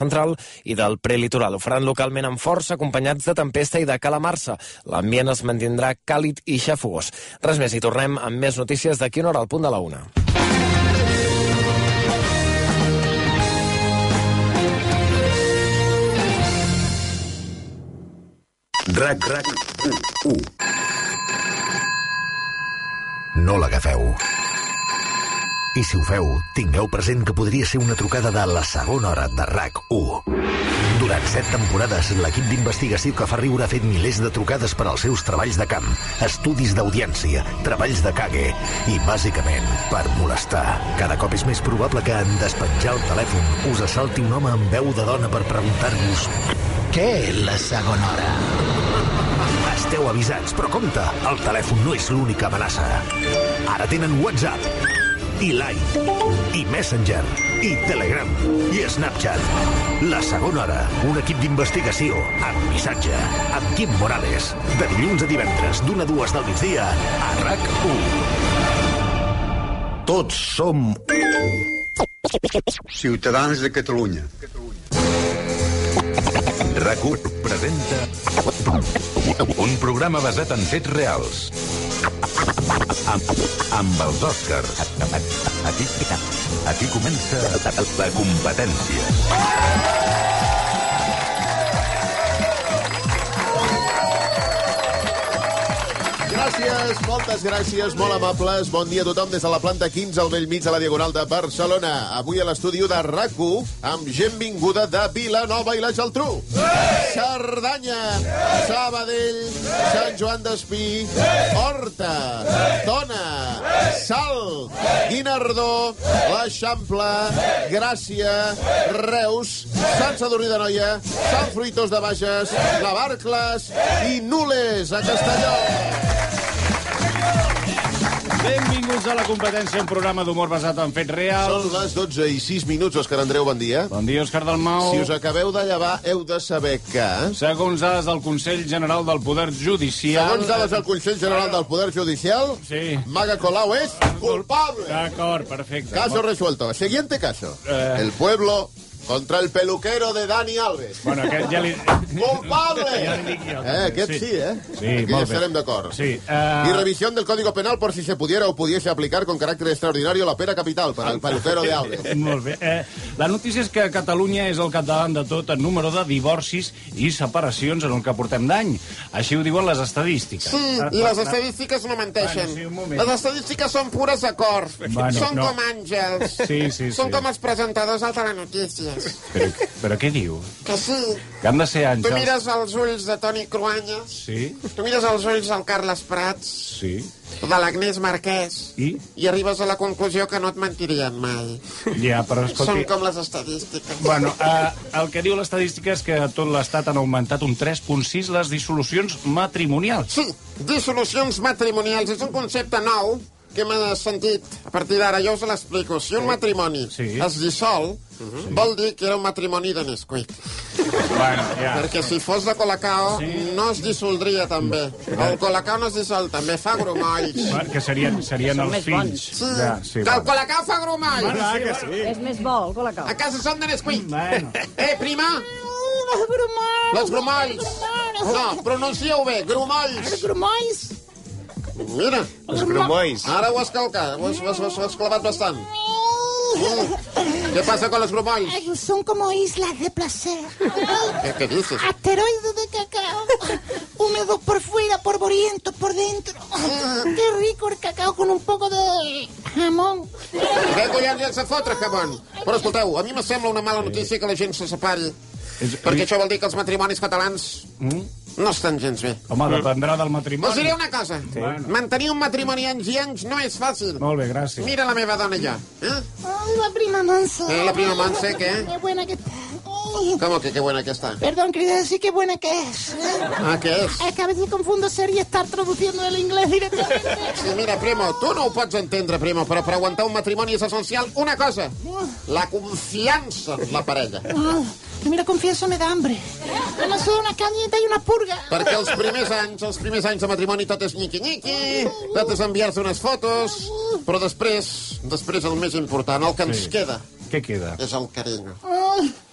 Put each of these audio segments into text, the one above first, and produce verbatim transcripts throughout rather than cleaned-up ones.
central i del prelitoral. Ho faran localment amb força, acompanyats de tempesta i de calamarsa. L'ambient es mantindrà càlid i xafogós. Res més, i tornem amb més notícies d'aquí una hora al punt de la una. RAC, RAC, u, u. No l'agafeu. I si ho feu, tingueu present que podria ser una trucada de la segona hora de RAC u. Durant set temporades, l'equip d'investigació que fa riure ha fet milers de trucades per als seus treballs de camp, estudis d'audiència, treballs de cague i, bàsicament, per molestar. Cada cop és més probable que, en despenjar el telèfon, us assalti un home amb veu de dona per preguntar-vos què és la segona hora. Esteu avisats, però compte, el telèfon no és l'única amenaça. Ara tenen WhatsApp, i Line, i Messenger, i Telegram, i Snapchat. La segona hora, un equip d'investigació amb missatge, amb Quim Morales. De dilluns a divendres, d'una a dues del migdia, a RAC u. Tots som ciutadans de Catalunya. RAC u presenta un programa basat en fets reals. Amb, amb els Oscars. Aquí, aquí comença la competència. Gràcies, moltes gràcies, molt amables. Bon dia a tothom des de la planta quinze al bell mig de la Diagonal de Barcelona. Avui a l'estudi de RAC u amb gent vinguda de Vilanova i la Geltrú. Cerdanya, Sabadell, Sant Joan d'Espí, Horta, Tona, Salt, Guinardó, l'Eixample, Gràcia, Reus, Sant Sadurní d'Anoia, Sant Fruitós de Bages, Navarcles i Nules, a Castelló. Benvinguts a la competència, un programa d'humor basat en fets reals. Són les dotze i sis minuts, Òscar Andreu, bon dia. Bon dia, Òscar Dalmau. Si us acabeu de llevar, heu de saber que... Segons dades del Consell General del Poder Judicial... Segons dades del Consell General del Poder Judicial, sí. Maga Colau és culpable. D'acord, perfecte. Caso resuelto. Siguiente caso. Eh... El pueblo... contra el peluquero de Dani Alves. Bueno, aquest ja li... ¡Culpable! Ja li dic jo. Eh, aquest sí, sí eh? Sí, aquí molt ja estarem d'acord. Sí, uh... Y revisión del Código Penal por si se pudiera o pudiese aplicar con carácter extraordinario la pena capital para el peluquero de Alves. Molt bé. Eh, la notícia és que Catalunya és el capdavant de tot en número de divorcis i separacions en el que portem d'any. Així ho diuen les estadístiques. Sí, i les estadístiques no menteixen. Bueno, sí, les estadístiques són pures acords. Bueno, són no. com àngels. Sí, sí, són sí. com els presentadors al Telenotícies. Però, però què diu? Que sí. Que han de ser àngels. Tu mires els ulls de Toni Cruanyes. Sí. Tu mires els ulls del Carles Prats. Sí. De l'Agnès Marquès. I? I arribes a la conclusió que no et mentirien mai. Ja, però escolti... Són com les estadístiques. Bueno, eh, el que diu l'estadística és que a tot l'Estat han augmentat un tres coma sis les dissolucions matrimonials. Sí, dissolucions matrimonials. És un concepte nou que m'ha sentit a partir d'ara. Jo us l'explico. Si un matrimoni sí. es dissol, uh-huh. vol dir que era un matrimoni de Nesquik. Bueno, ja. Perquè si fos de Colacao, sí. no es dissoldria també. El Colacao no es dissol, també fa grumolls. Bueno, que serien, serien els fills. Sí, ja, sí, que el Colacao fa grumolls. Bueno, ah, que sí. És més bo, el Colacao. A casa són de Nesquik. Bueno. Eh, prima? Les grumolls. Les grumolls. No, pronuncieu bé, grumolls. Els grumolls. Mira. Els grumolls. Ara ho has calcat, ho has, ho has, ho has clavat bastant. Mm. ¿Qué pasa con los grumolls? Ay, son como islas de placer. ¿Qué, qué dices? Asteroides de cacao. Húmedos por fuera, polvorientos por dentro. Qué rico el cacao con un poco de jamón. Què collons ja se fotre, jamón? Però escolteu, a mi me sembla una mala notícia que la gent se separi. És... Perquè això vol dir que els matrimonis catalans mm? no estan gens bé. Home, dependrà del matrimoni. Us diré una cosa. Sí. Bueno. Mantenir un matrimoni anys i anys no és fàcil. Molt bé, gràcies. Mira la meva dona ja. ¿Eh? Ay, la prima Monse. Eh, la prima Monse, ¿qué? Qué buena que está. ¿Cómo que qué buena que está? Perdón, quería decir qué buena que es. Ah, ¿qué es? Es que a veces confundo ser y estar traduciendo del inglés directamente. Sí, mira, primo, tu no ho pots entendre, primo, però per aguantar un matrimoni és essencial una cosa. La confiança en la parella. Oh, mira, confieso, me da hambre. Me suda una cañita i una purga. Perquè els primers anys, els primers anys de matrimoni tot és nyiqui-nyiqui, tot és enviar-se unes fotos, però després, després el més important, el que ens sí. queda... Què queda? És el carinyo. Oh,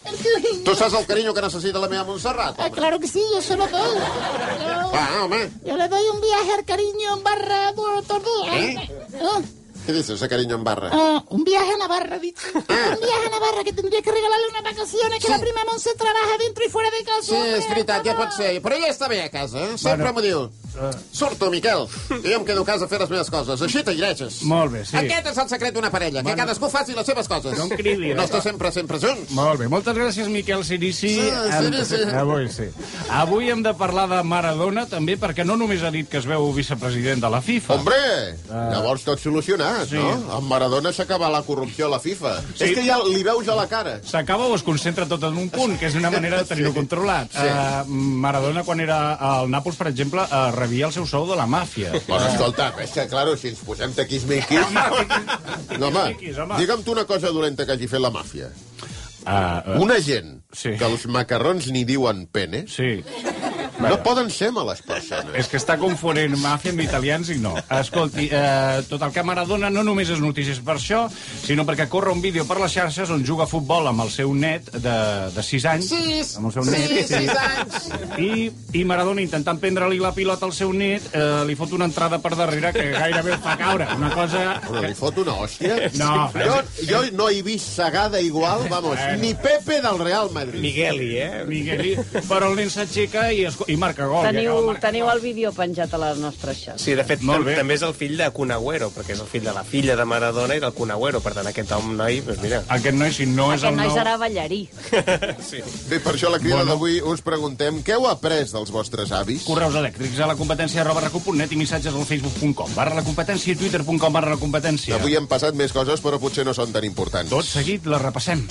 El cariño. Tu saps el carinyo que necessita la meva Montserrat, Ah, home? claro que sí, yo se lo doy. Yo, Va, home. yo le doy un viaje al cariño en barra por todo el día. ¿Eh? Ah, Què dices, ese carinyo en barra? ah, un viaje a Navarra, he dicho. Un viaje a Navarra que tendría que regalarle unas vacaciones que la prima Montse trabaja dentro y fuera de casa. Sí, és veritat, ja pot ser. Però ella està bé a casa, eh? Sempre m'ho diu. Surto, Miquel, que jo em quedo a casa a fer les meves coses. Així t'aireixes. Molt bé, sí. Aquest és el secret d'una parella, que cadascú faci les seves coses. No em cridi, No eh? està sempre, sempre junts. Molt bé, moltes gràcies, Miquel Sirici. Sí, Sirici. Avui sí. Avui hem de parlar de Maradona, també, perquè no només ha dit que es veu vicepresident de la FIFA. Hombre, llavors tot solucionat, Sí. no? Amb Maradona s'acaba la corrupció a la FIFA. Sí. És que ja li veus a la cara. S'acaba o es concentra tot en un punt, que és una manera de tenir-ho controlat. Sí. Uh, Maradona, quan era al Nàpols, per exemple, uh, rebia el seu sou de la màfia. Bueno, escolta, és que, claro, si ens posem tequismiquis... No, home, tiquismiquis, home. digue'm tu una cosa dolenta que hagi fet la màfia. Uh, uh, Una gent Sí. que els macarrons n'hi diuen pene, Sí. no poden ser males persones. És que està confonent màfia amb italians i no. Escolti, eh, tot el que Maradona no només és notícies per això, sinó perquè corre un vídeo per les xarxes on juga a futbol amb el seu net de, de sis anys. Sis, Amb el seu sis, net. sis anys. I, I Maradona, intentant prendre-li la pilota al seu net, eh, li fot una entrada per darrere que gairebé el fa caure. Una cosa... Però li fot una hòstia? No, Jo, jo no he vist sagada igual, vamos, ni Pepe del Real Madrid. Migueli, eh? Migueli, però el nen s'aixeca i, es- i marca gol. i Teniu, acaba marcant teniu gol. el vídeo penjat a les nostres xarxes. Sí, de fet, Molt tam bé. també és el fill de Kun Agüero, perquè és el fill de la filla de Maradona i del Kun Agüero. Per tant, aquest home noi, doncs mira... Aquest noi, si no és Aquest el noi nou... serà ballarí. sí. Bé, per això la crida Bueno. d'avui us preguntem què heu après dels vostres avis? Correus elèctrics a la competència arroba recu punt net i missatges al facebook punt com barra la competència i twitter punt com barra la competència. Avui han passat més coses, però potser no són tan importants. Tot seguit la repassem.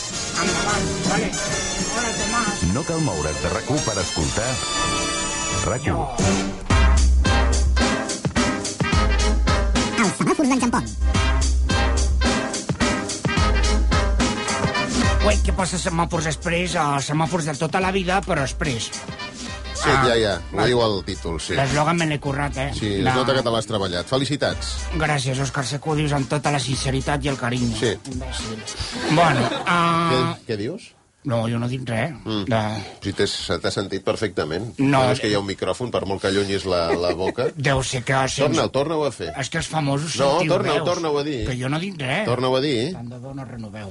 Vale. Hola, Tomás. No cal moure's de RAC u per escoltar RAC u. Els semàfors del Japó. Ué, què passa semàfors express o semàfors de tota la vida, però express? Sí, ja, ja, ho diu el títol, sí. L'eslògan me l'he currat, eh? Sí, es nota que te l'has treballat. Felicitats. Gràcies, Òscar, sé que ho dius amb tota la sinceritat i el carinyo. Sí. Imbècil. Bueno, Què, uh... què dius? no, jo no dic res. Mm. De... Si t'he se t'ha sentit perfectament. No. Bueno, és que hi ha un micròfon, per molt que allunyis la, la boca. Deu ser que... Torna-ho, torna-ho a fer. És que els famosos No, sentiu torna-ho, veus. torna-ho a dir. Que jo no dic res. Torna-ho a dir. Tant de bo no renoveu.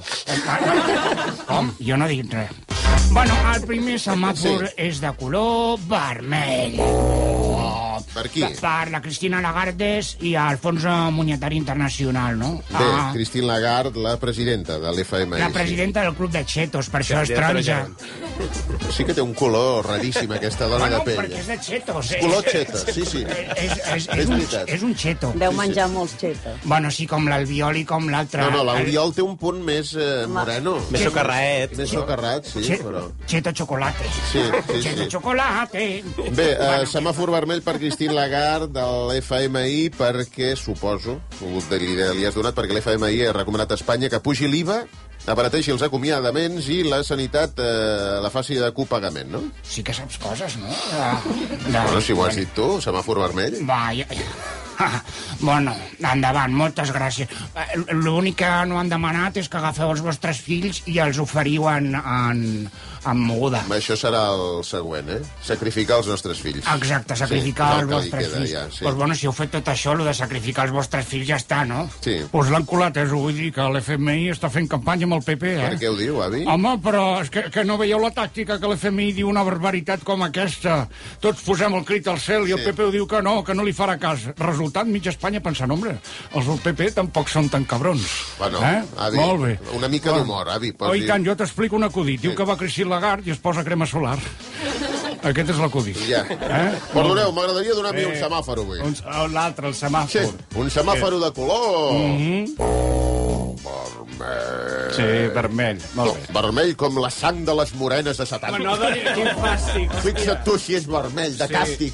Com? Jo no dic res. Bueno, el primer semàfor Sí. és de color vermell. Per qui? Per la Cristina Lagarde i el Fons Monetari Internacional, no? Bé, Ah, Christine Lagarde, la presidenta de l'F M I. la presidenta del Club de Chetos, per això és directora taronja. general. Sí que té un color raríssim, aquesta dona Bueno, de pell. perquè és de Chetos. eh? Color xeta, sí, sí. És, és, és, És un, veritat. és un cheto. Deu menjar molts xetes. Bueno, sí, com l'albiol i com l'altre. No, no, l'Oriol té un punt més eh, moreno. Més socarraet. Més socarrat, sí, Che- però... Cheto chocolate. Sí, sí, Cheto sí. chocolate. Bé, eh, semàfor vermell per Christine Lagarde de l'F M I perquè, suposo, l'idea li has donat, perquè l'F M I ha recomanat a Espanya que pugi l'I V A, abarateixi els acomiadaments i la sanitat eh, la faci de copagament, no? Sí que saps coses, no? De, de... Bueno, si ho has dit tu, semàfor vermell. Va, ja... Bueno, endavant, moltes gràcies. Eh, L'únic que no han demanat és que agafeu els vostres fills i els oferiu en, en, en moguda. Això serà el següent, eh? Sacrificar els nostres fills. Exacte, sacrificar Sí, els no, que li vostres queda, fills. ja, sí. Pues bueno, si heu fet tot això, el de sacrificar els vostres fills ja està, no? Sí. Pues l'han colat, eh? Ho vull dir que l'F M I està fent campanya amb el P P, eh? Per què ho diu, avi? Home, però és que, que no veieu la tàctica que l'F M I diu una barbaritat com aquesta. Tots posem el crit al cel i el Sí. P P ho diu que no, que no li farà cas. Resultat, mitja Espanya pensant, hombre, els del P P tampoc són tan cabrons. Bueno, eh? avi, Molt bé. una mica d'humor, avi. Oh, i tant, jo t'explico un acudit. Diu que va Christine Lagarde i es posa crema solar. Aquest és l'acudit. Ja. Eh? Perdoneu, m'agradaria donar a mi un Eh, semàfor avui. Un- L'altre, el Sí, semàfor. un semàforo de color... Mhm. Vermell. Sí, vermell. Molt bé. Vermell com la sang de les morenes de Satan. No, no, quin fàstic. Fixa't tu si és vermell, de Sí. càstig.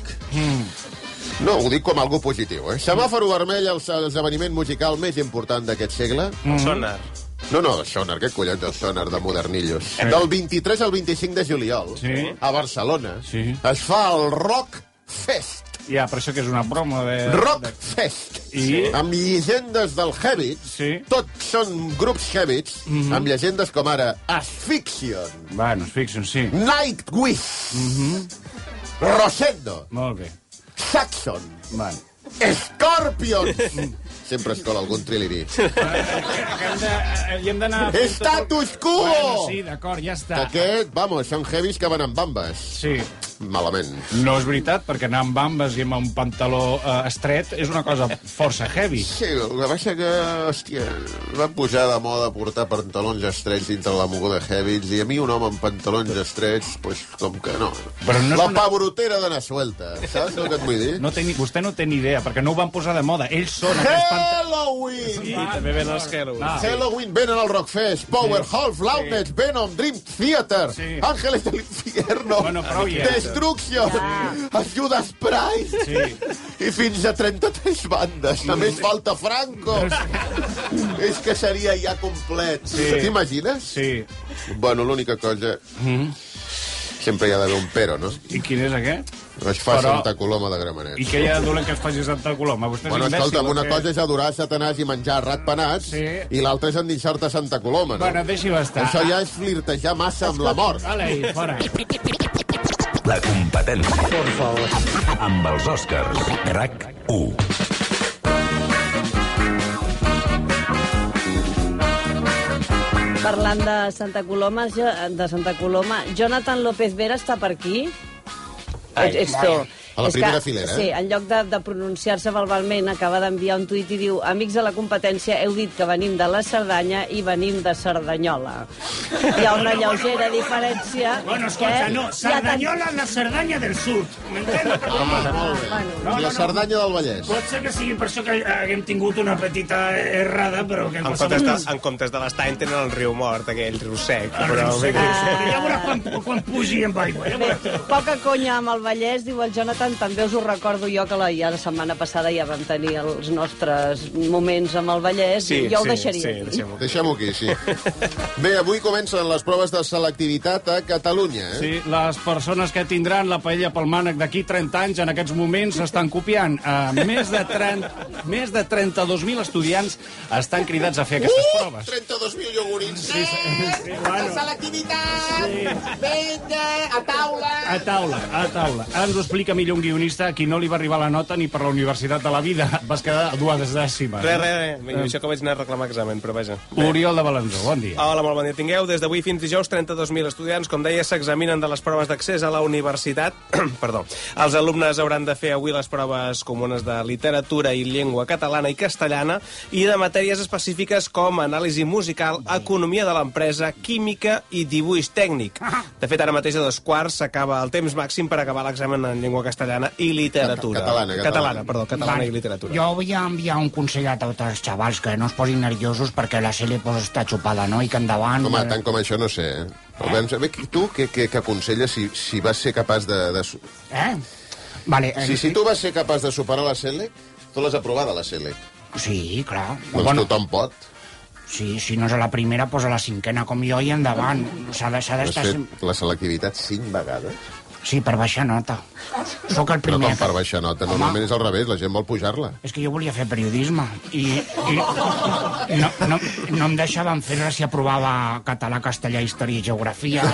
No, ho dic com algo positiu, eh? Semàforo vermell, el esdeveniment musical més important d'aquest segle. El sonar. No, no, el sonar, què collons el sonar de Modernillos? Del vint-i-tres al vint-i-cinc de juliol, Sí. a Barcelona, Sí. es fa el Rock Fest. Ja, per això que és una promo de... Rockfest. I? Amb llegendes del Heavits. Sí. Tots són grups Heavits, Mhm. amb llegendes com ara Asphyxion, Bueno, Asphyxion, sí. Nightwish, Mhm. Rosendo, Molt bé. Saxon, Bueno. Scorpions. Sempre es cola algun triliri. Hem de, hi hem d'anar... Status quo! Bueno, sí, d'acord, ja està. Aquest, vamos, són heavies que van amb bambes. Sí. Malament. No és veritat, perquè anar amb bambes i amb un pantaló eh, estret és una cosa força heavy. Sí, el que passa que, hòstia, va pujar de moda portar pantalons estrets dintre la moguda heavies, i a mi un home amb pantalons estrets, pues, com que no. Però no és la una- pavorotera d'anar suelta, saps el que et vull dir? No té ni, vostè no té ni idea, perquè no ho van posar de moda. Ells són aquests pantalons... Halloween! I també ven els Halloween. Ah. Halloween venen al Rockfest, Powerhouse, Loudness, Venom, Dream Theater, Sí. Ángeles del Infierno, Bueno, prou ja. Destruction, Judas Priest, Sí. i fins a trenta-tres bandes. A més, falta Franco. És que seria ja complet. Sí. T'imagines? Sí. Bueno, l'única cosa... Mm. Sempre hi ha d'haver un pero, no? I quin és aquest? Es fa Però- Santa Coloma de Gramenet. I què hi ha de dolent que es faci Santa Coloma? Vostè és Bueno, imbècil, escolta'm, o una què? cosa és adorar Satanàs i menjar ratpenats, Sí. i l'altra és endinxar-te a Santa Coloma, no? Bueno, deixi-ho estar. Això ja és flirtejar massa amb la mort. Vale, i fora. La competència. Por favor. Amb els Oscars. RAC u. Parlant de Santa Coloma, jo- de Santa Coloma, Jonathan López Vera està per aquí? Ai, Ets, ets tu. A la És primera que, filera, eh? Sí, en lloc de, de pronunciar-se verbalment, acaba d'enviar un tuit i diu: amics de la competència, heu dit que venim de la Cerdanya i venim de Cerdanyola. Hi ha una lleugera diferència. Bueno, escolta, que no, hi ha tant- Cerdanyola és la Cerdanya del Sud. M'entens? Home, molt bé. Bueno, I la Cerdanya del Vallès. Pot ser que sigui per això que haguem tingut una petita errada, però que... En comptes, de, en comptes de l'estany tenen el riu mort, aquell riu sec. El Però, riu sec. Ah. Ja veuràs quan, quan pugi amb aigua. Ja Bé, veuràs. poca conya amb el Vallès, diu el Jonathan, també us ho recordo jo que la, ja la setmana passada ja vam tenir els nostres moments amb el Vallès, Sí, i jo ho sí, deixaria sí, aquí. deixem-ho. Deixem-ho aquí, sí. Bé, avui comencen les proves de selectivitat a Catalunya, eh? Sí, les persones que tindran la paella pel mànec d'aquí trenta anys en aquests moments s'estan copiant. Uh, més de trenta, més de trenta-dos mil estudiants estan cridats a fer aquestes Uh! proves. trenta-dos mil iogurins. Sí, sí, sí, bueno. Selectivitat! Sí. Vinga, a taula! A taula, a taula. Ens ho explica millor un guionista a qui no li va arribar la nota ni per la Universitat de la Vida. Vas quedar a dues dècimes. Res, res, res. Vinga, això que vaig anar a reclamar examen, però vaja. Bé. Oriol de Balanzó, bon dia. Hola, molt bon dia. Tingueu des d'avui fins dijous trenta-dos mil estudiants, com deia, s'examinen de les proves d'accés a la universitat. Perdó. Els alumnes hauran de fer avui les proves comunes de literatura i llengua catalana i castellana i de matèries específiques com anàlisi musical, economia de l'empresa, química i dibuix tècnic. De fet, ara mateix a dos quarts s'acaba el temps màxim per acabar l'examen en llengua castellana i literatura. Catalana, catalana. Catalana, perdó, catalana Vale. i literatura. Jo vull enviar un consell a tots els xavals que no es posin nerviosos perquè la Cele pues, està xupada, no? I que endavant... Home, tant com això no sé, eh? Però vam saber, tu què, què, què aconselles si, si vas ser capaç de... de... su- Eh? Vale, Si, si tu vas ser capaç de superar la SELEC, tu l'has aprovada, la SELEC. Sí, clar. Doncs bueno, tothom pot. Sí, si no és a la primera, pues a la cinquena com jo i endavant. S'ha de- s'ha Has d'estar... fet sem- la selectivitat cinc vegades. Sí, per baixar nota. Sóc el Però primer. com per baixar nota, normalment és al revés, la gent vol pujar-la. És que jo volia fer periodisme i, i no, no, no em deixaven fer-la si aprovava català, castellà, història i geografia.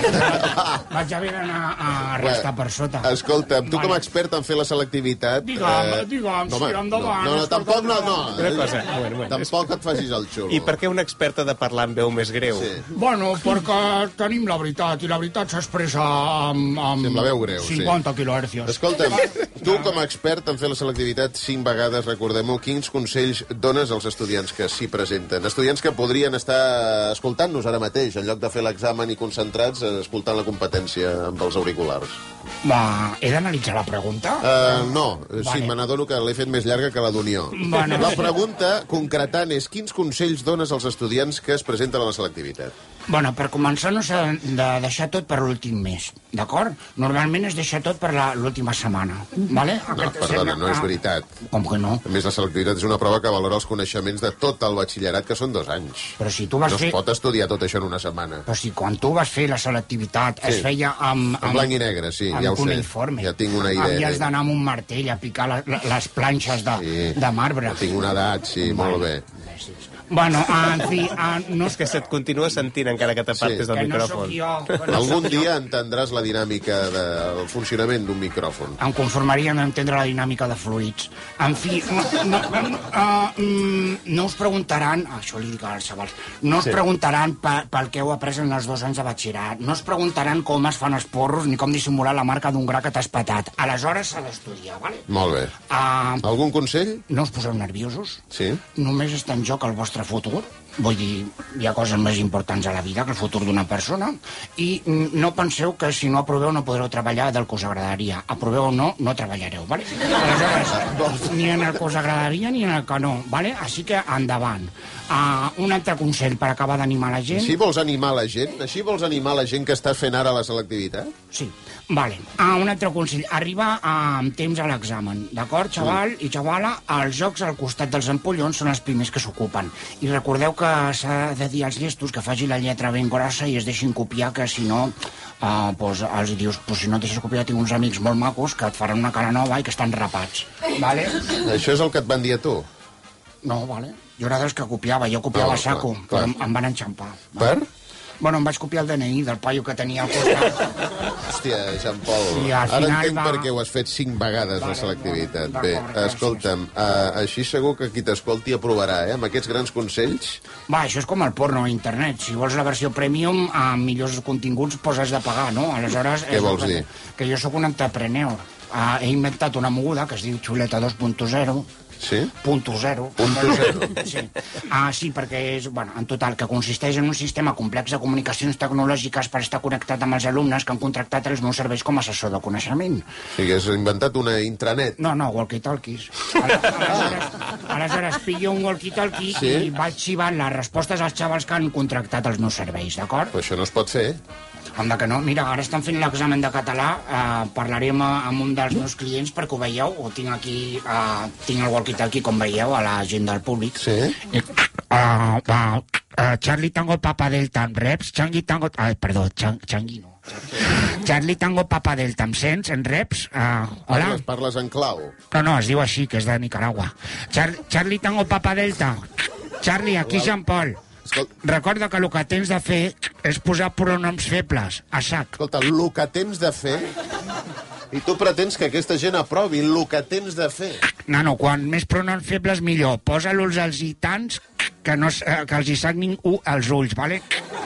Vaig haver d'anar a restar per sota. Escolta'm, tu Vale. com a expert en fer la selectivitat... Digue'm, digue'm, sí, home, endavant, No, no, no, escolta, tampoc no, no. Una cosa, un moment, un moment. Tampoc et facis el xulo. I per què un expert ha de parlar amb veu més greu? Sí. Bueno, perquè tenim la veritat, i la veritat s'expressa amb, amb Sí, amb la veu greu, sí. cinquanta quilohercios. Escolta'm, tu com a expert en fer la selectivitat cinc vegades, recordem-ho, quins consells dones als estudiants que s'hi presenten? Estudiants que podrien estar escoltant-nos ara mateix, en lloc de fer l'examen i concentrats, eh, escoltant la competència amb els auriculars. Va, he d'analitzar la pregunta? Uh, no, sí, Vale. me n'adono que l'he fet més llarga que la d'Unió. Bueno. La pregunta, concretant, és quins consells dones als estudiants que es presenten a la selectivitat? Bueno, per començar no s'ha de deixar tot per l'últim mes, d'acord? Normalment es deixa tot per l'última setmana, vale? No, perdona, no és veritat. Com que no? A més, la selectivitat és una prova que valora els coneixements de tot el batxillerat, que són dos anys. Però si tu vas no fer... es pot estudiar tot això en una setmana. Però si quan tu vas fer la selectivitat Sí. es feia amb... En blanc i negre, sí, amb ja ho sé. cuneïforme. Ja tinc una idea. Havies d'anar amb un martell a picar la, la, les planxes de, Sí. de marbre. Tinc una edat, sí, molt bé. Bueno, en fi... En, no És que se't continua sentint encara que t'apartes Sí. del Que no micròfon. sóc jo. que no Algun sóc jo. dia entendràs la dinàmica del funcionament d'un micròfon. Em conformaria a no entendre la dinàmica de fluids. En fi, no, no, uh, no us preguntaran... Això li dic als xavals. No us Sí. preguntaran pe- pel que heu après en els dos anys de batxillerat. No us preguntaran com es fan els porros ni com dissimular la marca d'un gra que t'has patat. Aleshores s'ha d'estudiar, vale? Molt bé. Uh, Algun consell? no us poseu nerviosos. Sí. Només està en joc el vostre futur. Vull dir, hi ha coses més importants a la vida que el futur d'una persona. I mm, no penseu que si no aproveu no podreu treballar del que us agradaria. Aproveu o no, no treballareu, vale? Aleshores, ni en el que us agradaria ni en el que no, vale? Així que endavant. Uh, un altre consell per acabar d'animar la gent. Així vols animar la gent? Així vols animar la gent que està fent ara la selectivitat? Sí, vale. Ah, un altre consell. Arribar amb temps a l'examen, d'acord, xaval i xavala? Els jocs al costat dels ampollons són els primers que s'ocupen. I recordeu que s'ha de dir als llestos que faci la lletra ben grossa i es deixin copiar, que si no, uh, pues, els dius, pues, si no et deixes copiar, tinc uns amics molt macos que et faran una cara nova i que estan rapats. Vale? Això és el que et van dir a tu? No, vale. Jo era dels que copiava, jo copiava Oh, a saco, clar, clar. però em, em van enxampar. Per? Bueno, em vaig copiar el D N I del paio que tenia al costat. Hòstia, Jean Paul, I al ara final entenc va- per què ho has fet cinc vegades, la selectivitat. d'acord, Bé, gràcies. escolta'm, uh, així segur que qui t'escolti aprovarà, eh? Amb aquests grans consells. Va, això és com el porno a internet. Si vols la versió premium amb millors continguts, pues has de pagar, no? Aleshores... Què és vols que, dir? Que jo sóc un entrepreneur. Uh, he inventat una moguda que es diu xuleta dos punt zero. Sí? Punto zero. Punto zero. Sí. Ah, sí, perquè és, bueno, en total, que consisteix en un sistema complex de comunicacions tecnològiques per estar connectat amb els alumnes que han contractat els meus serveis com a assessor de coneixement. O sigui, has inventat una intranet. No, no, walkie-talkies. Aleshores, aleshores pillo un walkie-talkie Sí? i vaig xivant les respostes als xavals que han contractat els meus serveis, d'acord? Però això no es pot fer. Onda que no. Mira, ara estan fent l'examen de català. Eh, parlarem amb un dels meus clients perquè ho veieu. Ho tinc aquí, eh, tinc el walkie-talkie, com veieu, a la gent del públic. Sí? Uh, uh, uh, Charlie Tango Papa Delta en reps. Changi Tango... Ai, perdó, Chang, Changi no. Charlie Tango Papa Delta, em sents en reps? Uh, hola? Parles, parles en clau. No, no, es diu així, que és de Nicaragua. Char Charlie Tango Papa Delta. Charlie, aquí Jean Paul. Escolta, Recorda que el que tens de fer és posar pronoms febles, a sac. escolta, el que tens de fer... I tu pretens que aquesta gent aprovi el que tens de fer. Nano, quan més pronoms febles millor. Posa-los als gitans que, no, s- eh, que els hi sagnin u als ulls, vale?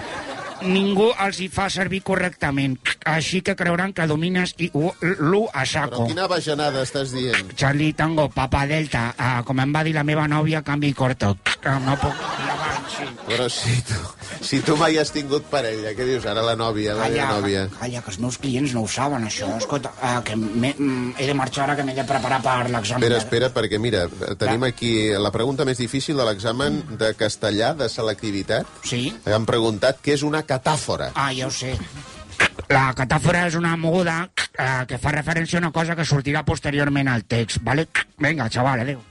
Ningú els hi fa servir correctament, així que creuran que domines i u- l'u a Però saco. quina bajanada estàs dient? Charlie Tango, Papa Delta, uh, com em va dir la meva nòvia, canvi corto. Uh, no puc... Endavant, sí. Però si tu, si tu mai has tingut parella, què dius ara, la nòvia, la Calla, nòvia? calla, que els meus clients no ho saben, això. Escolta, uh, que mm, he de marxar ara, que m'he de preparar per l'examen. Espera, espera, perquè mira, tenim aquí la pregunta més difícil de l'examen de castellà de selectivitat. Sí? Han preguntat què és una catàfora. Ah, ja ho sé. La catàfora és una moguda eh, que fa referència a una cosa que sortirà posteriorment al text, ¿vale? Vinga, xaval, adéu.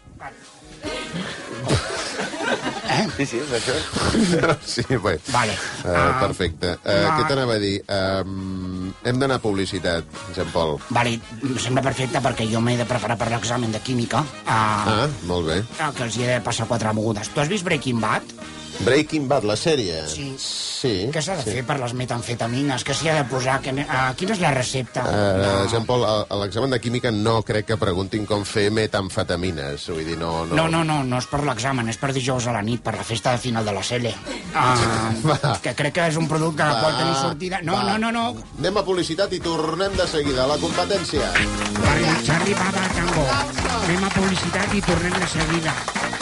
Eh? Sí, sí, és això. Sí, bé. Vale. Uh, Ah, perfecte. Uh, va. Què t'anava a dir? Um, hem d'anar a publicitat, Jean Paul. Vale, em sembla perfecte perquè jo m'he de preparar per l'examen de química, eh, Ah, molt bé. que els hi he de passar quatre mogudes. Tu has vist Breaking Bad? Breaking Bad, la sèrie? Sí. Sí. Què s'ha de sí. fer per les metamfetamines? Què s'hi ha de posar? Que, uh, quina és la recepta? Uh, Jean Paul, a, a l'examen de química no crec que preguntin com fer metamfetamines. Vull dir, no... No, no, no, no és per l'examen, és per dijous a la nit, per la festa de final de la Cele. Uh, que crec que és un producte que pot tenir sortida... No, va. no, no, no. Anem a publicitat i tornem de seguida a la competència. Charlie, Charlie Papa Tango. Anem a publicitat i tornem de seguida.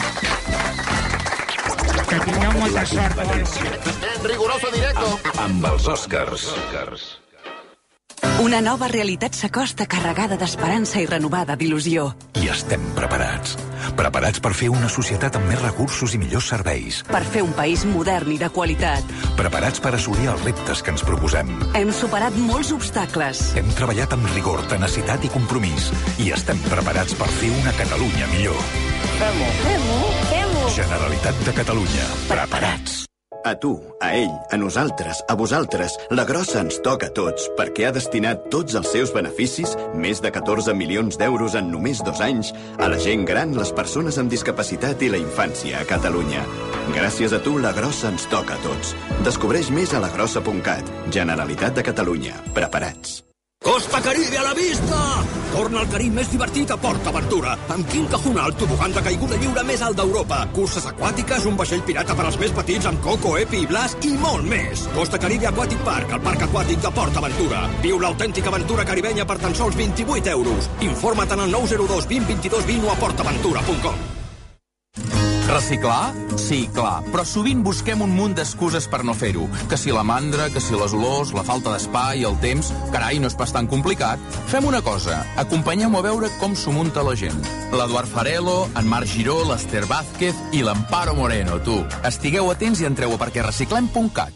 Que tingueu molta sort. En riguroso directo. Amb els Oscars. Oscars. Una nova realitat s'acosta carregada d'esperança i renovada d'il·lusió. I estem preparats. Preparats per fer una societat amb més recursos i millors serveis. Per fer un país modern i de qualitat. Preparats per assolir els reptes que ens proposem. Hem superat molts obstacles. Hem treballat amb rigor, tenacitat i compromís. I estem preparats per fer una Catalunya millor. Fem-ho. Fem-ho. Fem-ho. Generalitat de Catalunya. Preparats. A tu, a ell, a nosaltres, a vosaltres, la grossa ens toca a tots perquè ha destinat tots els seus beneficis, més de catorze milions d'euros en només dos anys, a la gent gran, les persones amb discapacitat i la infància a Catalunya. Gràcies a tu, la grossa ens toca a tots. Descobreix més a la grossa punt cat. Generalitat de Catalunya. Preparats. Costa Caribe a la vista! Torna al Carib més divertit a Port Aventura, amb King Kahuna, el tobogan de caiguda lliure més alt d'Europa, curses aquàtiques, un vaixell pirata per als més petits amb Coco, Epi i Blas i molt més. Costa Caribe Aquatic Park, el parc aquàtic de Port Aventura. Viu l'autèntica aventura caribenya per tan sols vint-i-vuit euros. Informa't en el nou zero dos vint vint-i-dos vint o a portaventura punt com. Reciclar? Sí, clar, però sovint busquem un munt d'excuses per no fer-ho. Que si la mandra, que si les olors, la falta d'espai, el temps... Carai, no és pas tan complicat. Fem una cosa, acompanyem-ho a veure com s'ho munta la gent. L'Eduard Farelo, en Marc Giró, l'Ester Vázquez i l'Amparo Moreno, tu. Estigueu atents i entreu a perquè reciclem punt cat.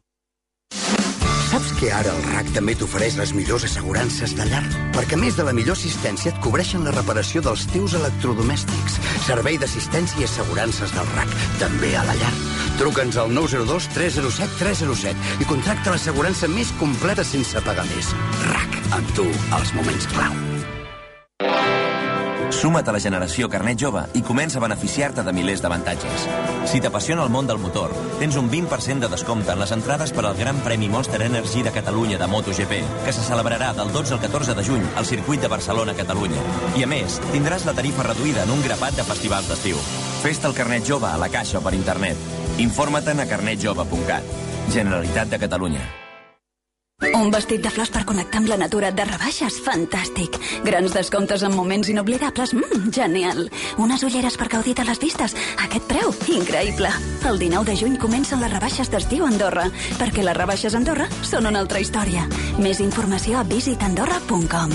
Saps que ara el R A C també t'ofereix les millors assegurances de llar? Perquè a més de la millor assistència et cobreixen la reparació dels teus electrodomèstics. Servei d'assistència i assegurances del R A C, també a la llar. Truca'ns al nou zero dos tres zero set tres zero set i contracta l'assegurança més completa sense pagar més. R A C, amb tu, als moments clau. Suma't a la generació Carnet Jove i comença a beneficiar-te de milers d'avantatges. Si t'apassiona el món del motor, tens un vint per cent de descompte en les entrades per al Gran Premi Monster Energy de Catalunya de MotoGP, que se celebrarà del dotze al catorze de juny al circuit de Barcelona-Catalunya. I a més, tindràs la tarifa reduïda en un grapat de festivals d'estiu. Fes-te el Carnet Jove a la caixa o per internet. Informa-te'n a carnet jove punt cat. Generalitat de Catalunya. Un vestit de flors per connectar amb la natura de rebaixes? Fantàstic. Grans descomptes en moments inoblidables? Mmm, genial. Unes ulleres per gaudir de les vistes? Aquest preu? Increïble. El dinou de juny comencen les rebaixes d'estiu a Andorra, perquè les rebaixes a Andorra són una altra història. Més informació a visit andorra punt com.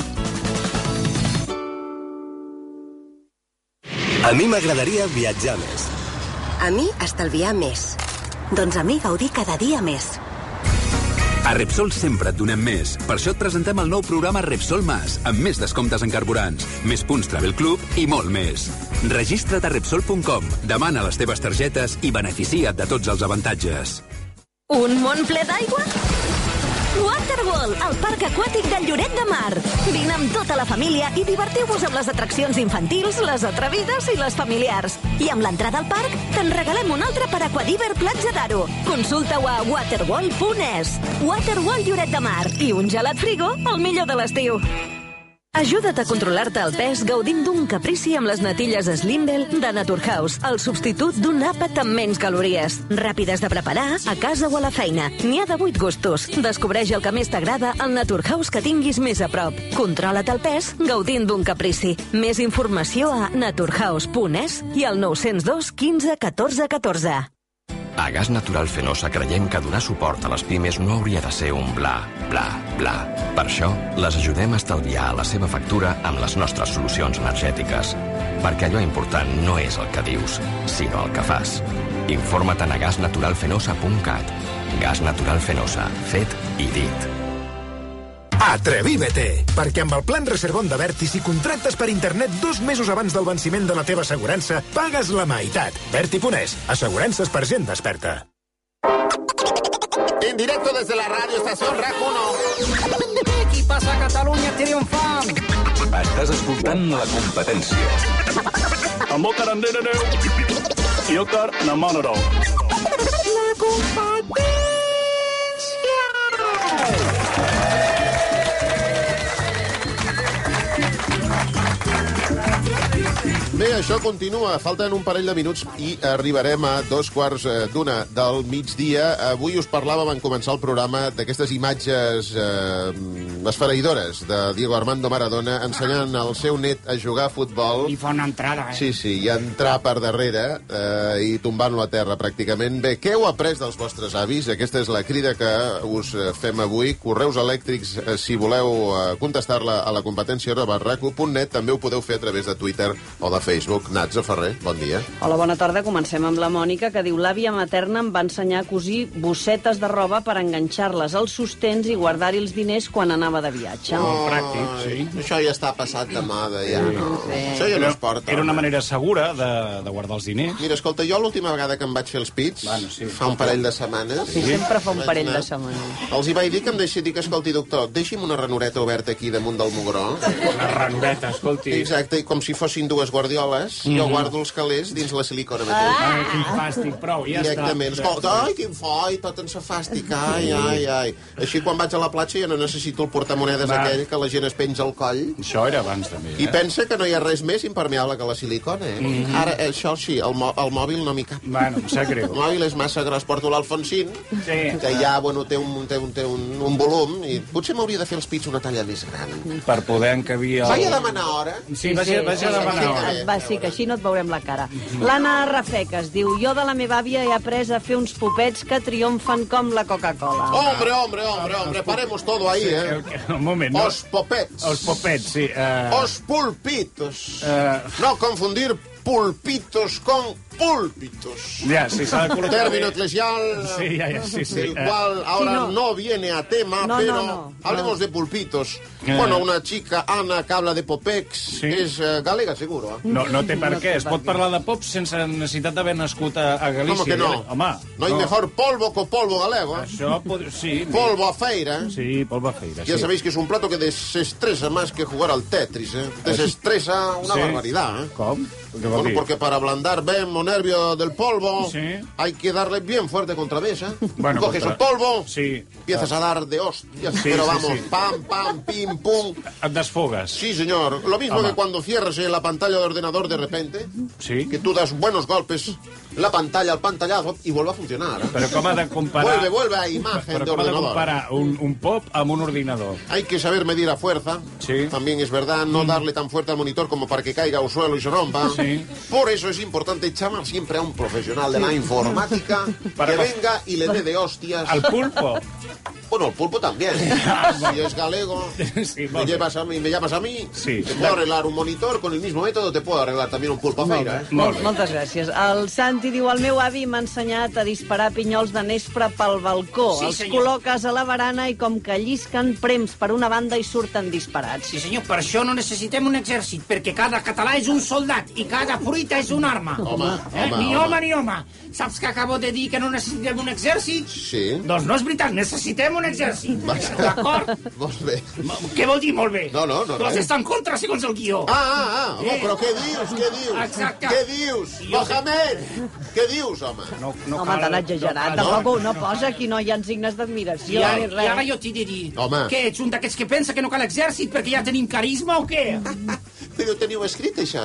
A mi m'agradaria viatjar més. A mi estalviar més. Doncs a mi gaudir cada dia més. A Repsol sempre et donem més. Per això et presentem el nou programa Repsol Más, amb més descomptes en carburants, més punts Travel Club i molt més. Registra't a Repsol punt com, demana les teves targetes i beneficia't de tots els avantatges. Un món ple d'aigua? Waterworld, el parc aquàtic del Lloret de Mar. Vine amb tota la família i divertiu-vos amb les atraccions infantils, les atrevides i les familiars. I amb l'entrada al parc, te'n regalem un altre per Aquadiver Platja d'Aro. Consulta-ho a waterworld punt es. Waterworld Lloret de Mar. I un gelat frigo, el millor de l'estiu. Ajuda't a controlar-te el pes gaudint d'un caprici amb les natilles Slimbell de Naturhaus, el substitut d'un àpat amb menys calories. Ràpides de preparar, a casa o a la feina. N'hi ha de vuit gustos. Descobreix el que més t'agrada al Naturhaus que tinguis més a prop. Controla't el pes gaudint d'un caprici. Més informació a naturhaus punt es i al nou zero dos quinze catorze catorze. A Gas Natural Fenosa creiem que donar suport a les pimes no hauria de ser un bla, bla, bla. Per això, les ajudem a estalviar la seva factura amb les nostres solucions energètiques. Perquè allò important no és el que dius, sinó el que fas. Informa-te'n a gas natural fenosa punt cat. Gas Natural Fenosa. Fet i dit. Atrevívete! Perquè amb el plan Reservón de Berti, si contractes per internet dos mesos abans del venciment de la teva assegurança, pagues la meitat. Berti punt es. Assegurances per gent desperta. En directo desde la radio estación R A C uno. Qui passa a Catalunya triomfant. Estàs escoltant la competència. Amb el carandera neu. I el car na manaró. La competència. Bé, això continua. Falten un parell de minuts i arribarem a dos quarts d'una del migdia. Avui us parlàvem en començar el programa d'aquestes imatges eh, esfereïdores de Diego Armando Maradona ensenyant al seu net a jugar a futbol. I fa una entrada, eh? Sí, sí, i entrar per darrere eh, i tombant-lo a terra, pràcticament. Bé, què heu après dels vostres avis? Aquesta és la crida que us fem avui. Correus elèctrics, eh, si voleu eh, contestar-la a la competència arroba rac u punt net, també ho podeu fer a través de Twitter o de Facebook. Natza Ferrer, bon dia. Hola, bona tarda. Comencem amb la Mònica, que diu: l'àvia materna em va ensenyar a cosir bossetes de roba per enganxar-les als sostens i guardar-hi els diners quan anava de viatge. Oh, pràctic, sí. Això ja està passat de moda, ja no. Sí. Això ja no es porta. Era una manera segura de, de guardar els diners. Mira, escolta, jo l'última vegada que em vaig fer els pits, bueno, sí. fa un parell de setmanes... Sí, sempre fa un parell de setmanes. Els hi vaig dir que em deixi dir que, escolti, doctor, deixi'm una ranoreta oberta aquí damunt del mugró. Una ranoreta, escolti. Exacte, i com si fossin dues guardioles, mm -hmm. jo guardo els calés dins la silicona mateix. Ah, quin fàstic, prou, ja Directament. està. Escolta, ai, quin foi, tot en sa fàstic, ai, ai, ai. Així, quan vaig a la platja ja no necessito el portamonedes Va. aquell que la gent es penja al coll. Això era abans també, eh? I pensa que no hi ha res més impermeable que la silicona, eh? Mm -hmm. Ara, això sí, el, el mòbil no m'hi cap. Bueno, em sap greu. El mòbil és massa gros. Porto l'Alfonsín, sí. que ja, bueno, té un, té un, té un, un volum, i potser m'hauria de fer els pits una talla més gran. Per poder encabir el... Vaig a demanar hora. Sí, vaig, a, vaig a demanar hora. Et va, sí, que així no et veurem la cara. L'Anna Rafeques diu: jo de la meva àvia he après a fer uns popets que triomfen com la Coca-Cola. Hombre, hombre, hombre, hombre, paremos todo ahí, Sí, eh? el- un moment, no? Os popets. Els popets, sí. Uh... Os pulpitos. Uh... No confundir pulpitos con púlpitos. Ja, sí, s'ha de col·locar Término bé. eclesial, Sí, ja, ja, sí, sí. el cual ahora Sí, no. no. viene a tema, No, pero no, no, hablemos no. de pulpitos. Eh. Bueno, una chica, Ana, que habla de popex, és eh, galega, seguro. Eh? No, no té per què. Es pot parlar de pop sense necessitat d'haver nascut a, a Galícia. ¿Cómo que no? Home, No hay mejor polvo que polvo galego. ¿eh? Això pot... Sí. Polvo a feira. ¿eh? Sí, polvo a feira, Ya sí. sabéis que es un plato que desestresa más que jugar al Tetris, ¿eh? Desestresa una Sí. barbaridad, ¿eh? Com? Què vol Bueno, dir? porque para ablandar bien o nervio del polvo, Sí. hay que darle bien fuerte contra vez, ¿eh? Bueno, Coges contra- el polvo, Sí. empiezas a dar de hostias, Sí, pero sí, vamos, sí. pam, pam, pim, pum. Et desfogues. Sí, señor. Lo mismo Home. que cuando cierras eh, la pantalla de ordenador de repente, Sí. que tú das buenos golpes, la pantalla al pantallazo y vuelve a funcionar. ¿eh? Però com ha de comparar... Vuelve, vuelve a imagen Però de com ha de ordenador. comparar un, un pop amb un ordinador? Hay que saber medir la fuerza. Sí. También es verdad, no darle tan fuerte al monitor como para que caiga al suelo y se rompa. Sí. Por eso es importante llamar siempre a un profesional de la informática Para- que venga y le dé de hostias. Al pulpo? Bueno, el pulpo también. Si es galego, Sí, me, molt bé. llevas a mí, me llamas a mí, Sí. te puedo arreglar un monitor con el mismo método, te puedo arreglar también un pulpo a feira. ¿eh? Molt bé. Moltes gràcies. El Santi diu: el meu avi m'ha ensenyat a disparar pinyols de nespre pel balcó. Sí, Els senyor. col·loques a la barana i com que llisquen, prems per una banda i surten disparats. Sí, senyor, per això no necessitem un exèrcit, perquè cada català és un soldat i cada fruita és una arma. Home, eh? home, Ni home. home ni home. Saps que acabo de dir que no necessitem un exèrcit? Sí. Doncs no és veritat, necessitem un exèrcit. Vaja. D'acord? Molt bé. Què vol dir molt bé? No, no, no, Doncs res. està en contra, segons el guió. Ah, ah, ah, home, Eh. però què dius, què dius? Exacte. Què dius? Jo- Mohamed, què dius, home? No, no Home, tan exagerat. no. Tampoc no posa aquí, no hi ha signes d'admiració I, ara, ni I ara res. jo t'he de dir, Home. què ets un d'aquests que pensa que no cal exèrcit perquè ja tenim carisma o què? Però ho teniu escrit, això?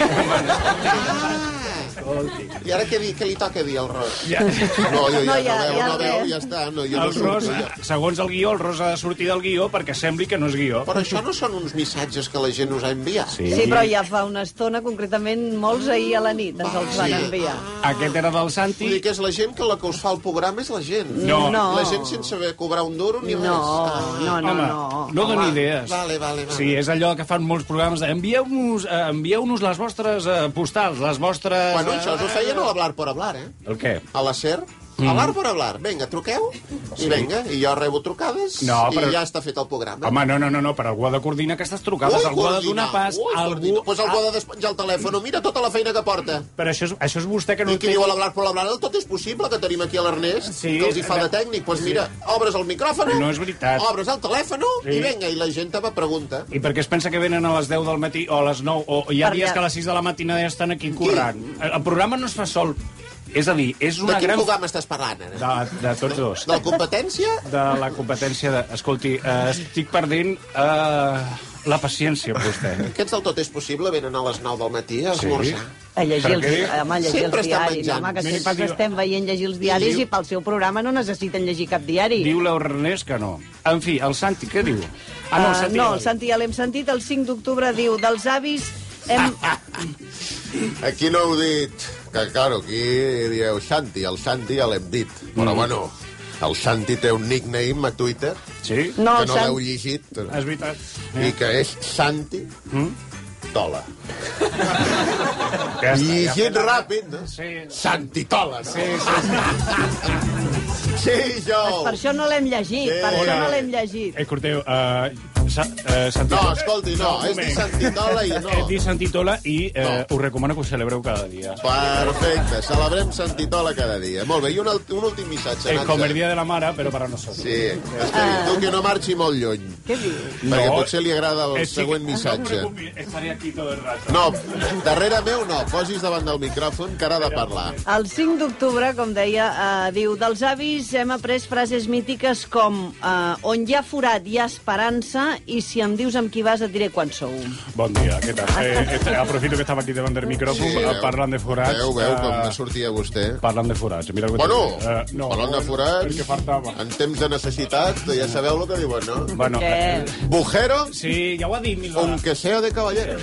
I ara què, di, què li toca dir al Ros? Ja. No, jo ja No, no, ja- veu, ja no veu, res. ja està. No, jo no El Ros, surto, ja. segons el guió, el Ros ha de sortir del guió perquè sembli que no és guió. Però això no són uns missatges que la gent us ha enviat? Sí. Sí, però ja fa una estona, concretament molts ahir a la nit, ens els van Sí. enviar. Aquest era del Vull Santi. dir que és la gent que la que us fa el programa és la gent. No. No. La gent sense haver cobrar un duro ni res. No, Ah. no, no, Home, no. no doni Home, idees. Vale, vale, vale. Sí, és allò que fan molts programes de envieu-nos eh, envieu-nos les vostres eh, postals, les vostres... Bueno, això us ho feien a l'hablar por hablar, eh? El què? A la SER. Mm. Hablar por hablar. Vinga, truqueu. I vinga, i jo rebo trucades No, però- i ja està fet el programa. Home, no, no, no, no, però algú ha de coordinar aquestes trucades, Ui, algú ha de coordinar, donar pas, ui, algú... coordinar. Pues algú ha de despenjar el telèfon. Mira tota la feina que porta. Però això és, això és vostè que no I qui té... diu a l'hablar por hablar, el tot és possible, que tenim aquí a l'Ernest, Sí, que els hi fa de eh, tècnic. Pues sí. mira, obres el micròfon, No és veritat. obres el telèfon Sí. i vinga, i la gent te va pregunta. I per què es pensa que venen a les deu del matí o a les nou? O hi ha Per dies allà. que a les sis de la matinada ja estan aquí currant. El, el programa no es fa sol. És a dir, és De una quin gran... programa estàs parlant, ara? De, de tots dos. De la competència? De la competència de... Escolti, eh, estic perdent... Eh, la paciència, vostè. Aquests del Tot és possible venen a les nou del matí a esmorzar. A llegir els, home, a llegir Sempre els estan diaris. menjant. Home, que Miri, sempre diu- estem veient llegir els diaris diu- i pel seu programa no necessiten llegir cap diari. Diu l'Ernest que no. En fi, el Santi, què diu? Ah, no, el Santi. Uh, no, el Santi ja l'hem sentit. El cinc d'octubre diu, dels avis... Hem... Aquí no heu dit... Que, claro, aquí dieu Santi. El Santi ja l'hem dit. Però, Mm. bueno, el Santi té un nickname a Twitter. Sí? No, que el no Sant- l'heu llegit. És veritat. I que és Santi Tola. Ja està, Llegit ja. ràpid, no? Sí. Santi Tola. No? Sí, sí, sí. Sí, jo. Pues per això no l'hem llegit, Sí. per això Hola. no l'hem llegit. Escolteu, uh, sa, uh, Santi... No, escolti, no, és dir Santitola i no. És dir Santitola i uh, No. us recomano que ho celebreu cada dia. Perfecte, celebrem Santitola cada dia. Molt bé, i un, alt- un últim missatge, Es Nansa. com el dia de la mare, però per a nosaltres. Sí, està bé. Tu que no marxi molt lluny. Què diu? Perquè No. potser li agrada el Estic- següent missatge. No, no, estaré aquí tot el rato. No, darrere meu no, posis davant del micròfon que ara ha de parlar. El cinc d'octubre, com deia, eh, diu, dels avis hem après frases mítiques com eh, on hi ha forat hi ha esperança i si em dius amb qui vas et diré quan sou. Bon dia, què tal? Eh, este, aprofito que estava aquí davant del micròfon, Sí, sí, veu. parlant de forats. Veu, veu eh, com me sortia vostè. Parlant de forats, mira el que Bueno, t'ho dic. Eh, no, parlant de forats, perquè faltava. en temps de necessitat, ja sabeu el que diuen, no? Bueno, Què? Bujero, sí, ja ho ha dit, Milà. aunque sea de caballero.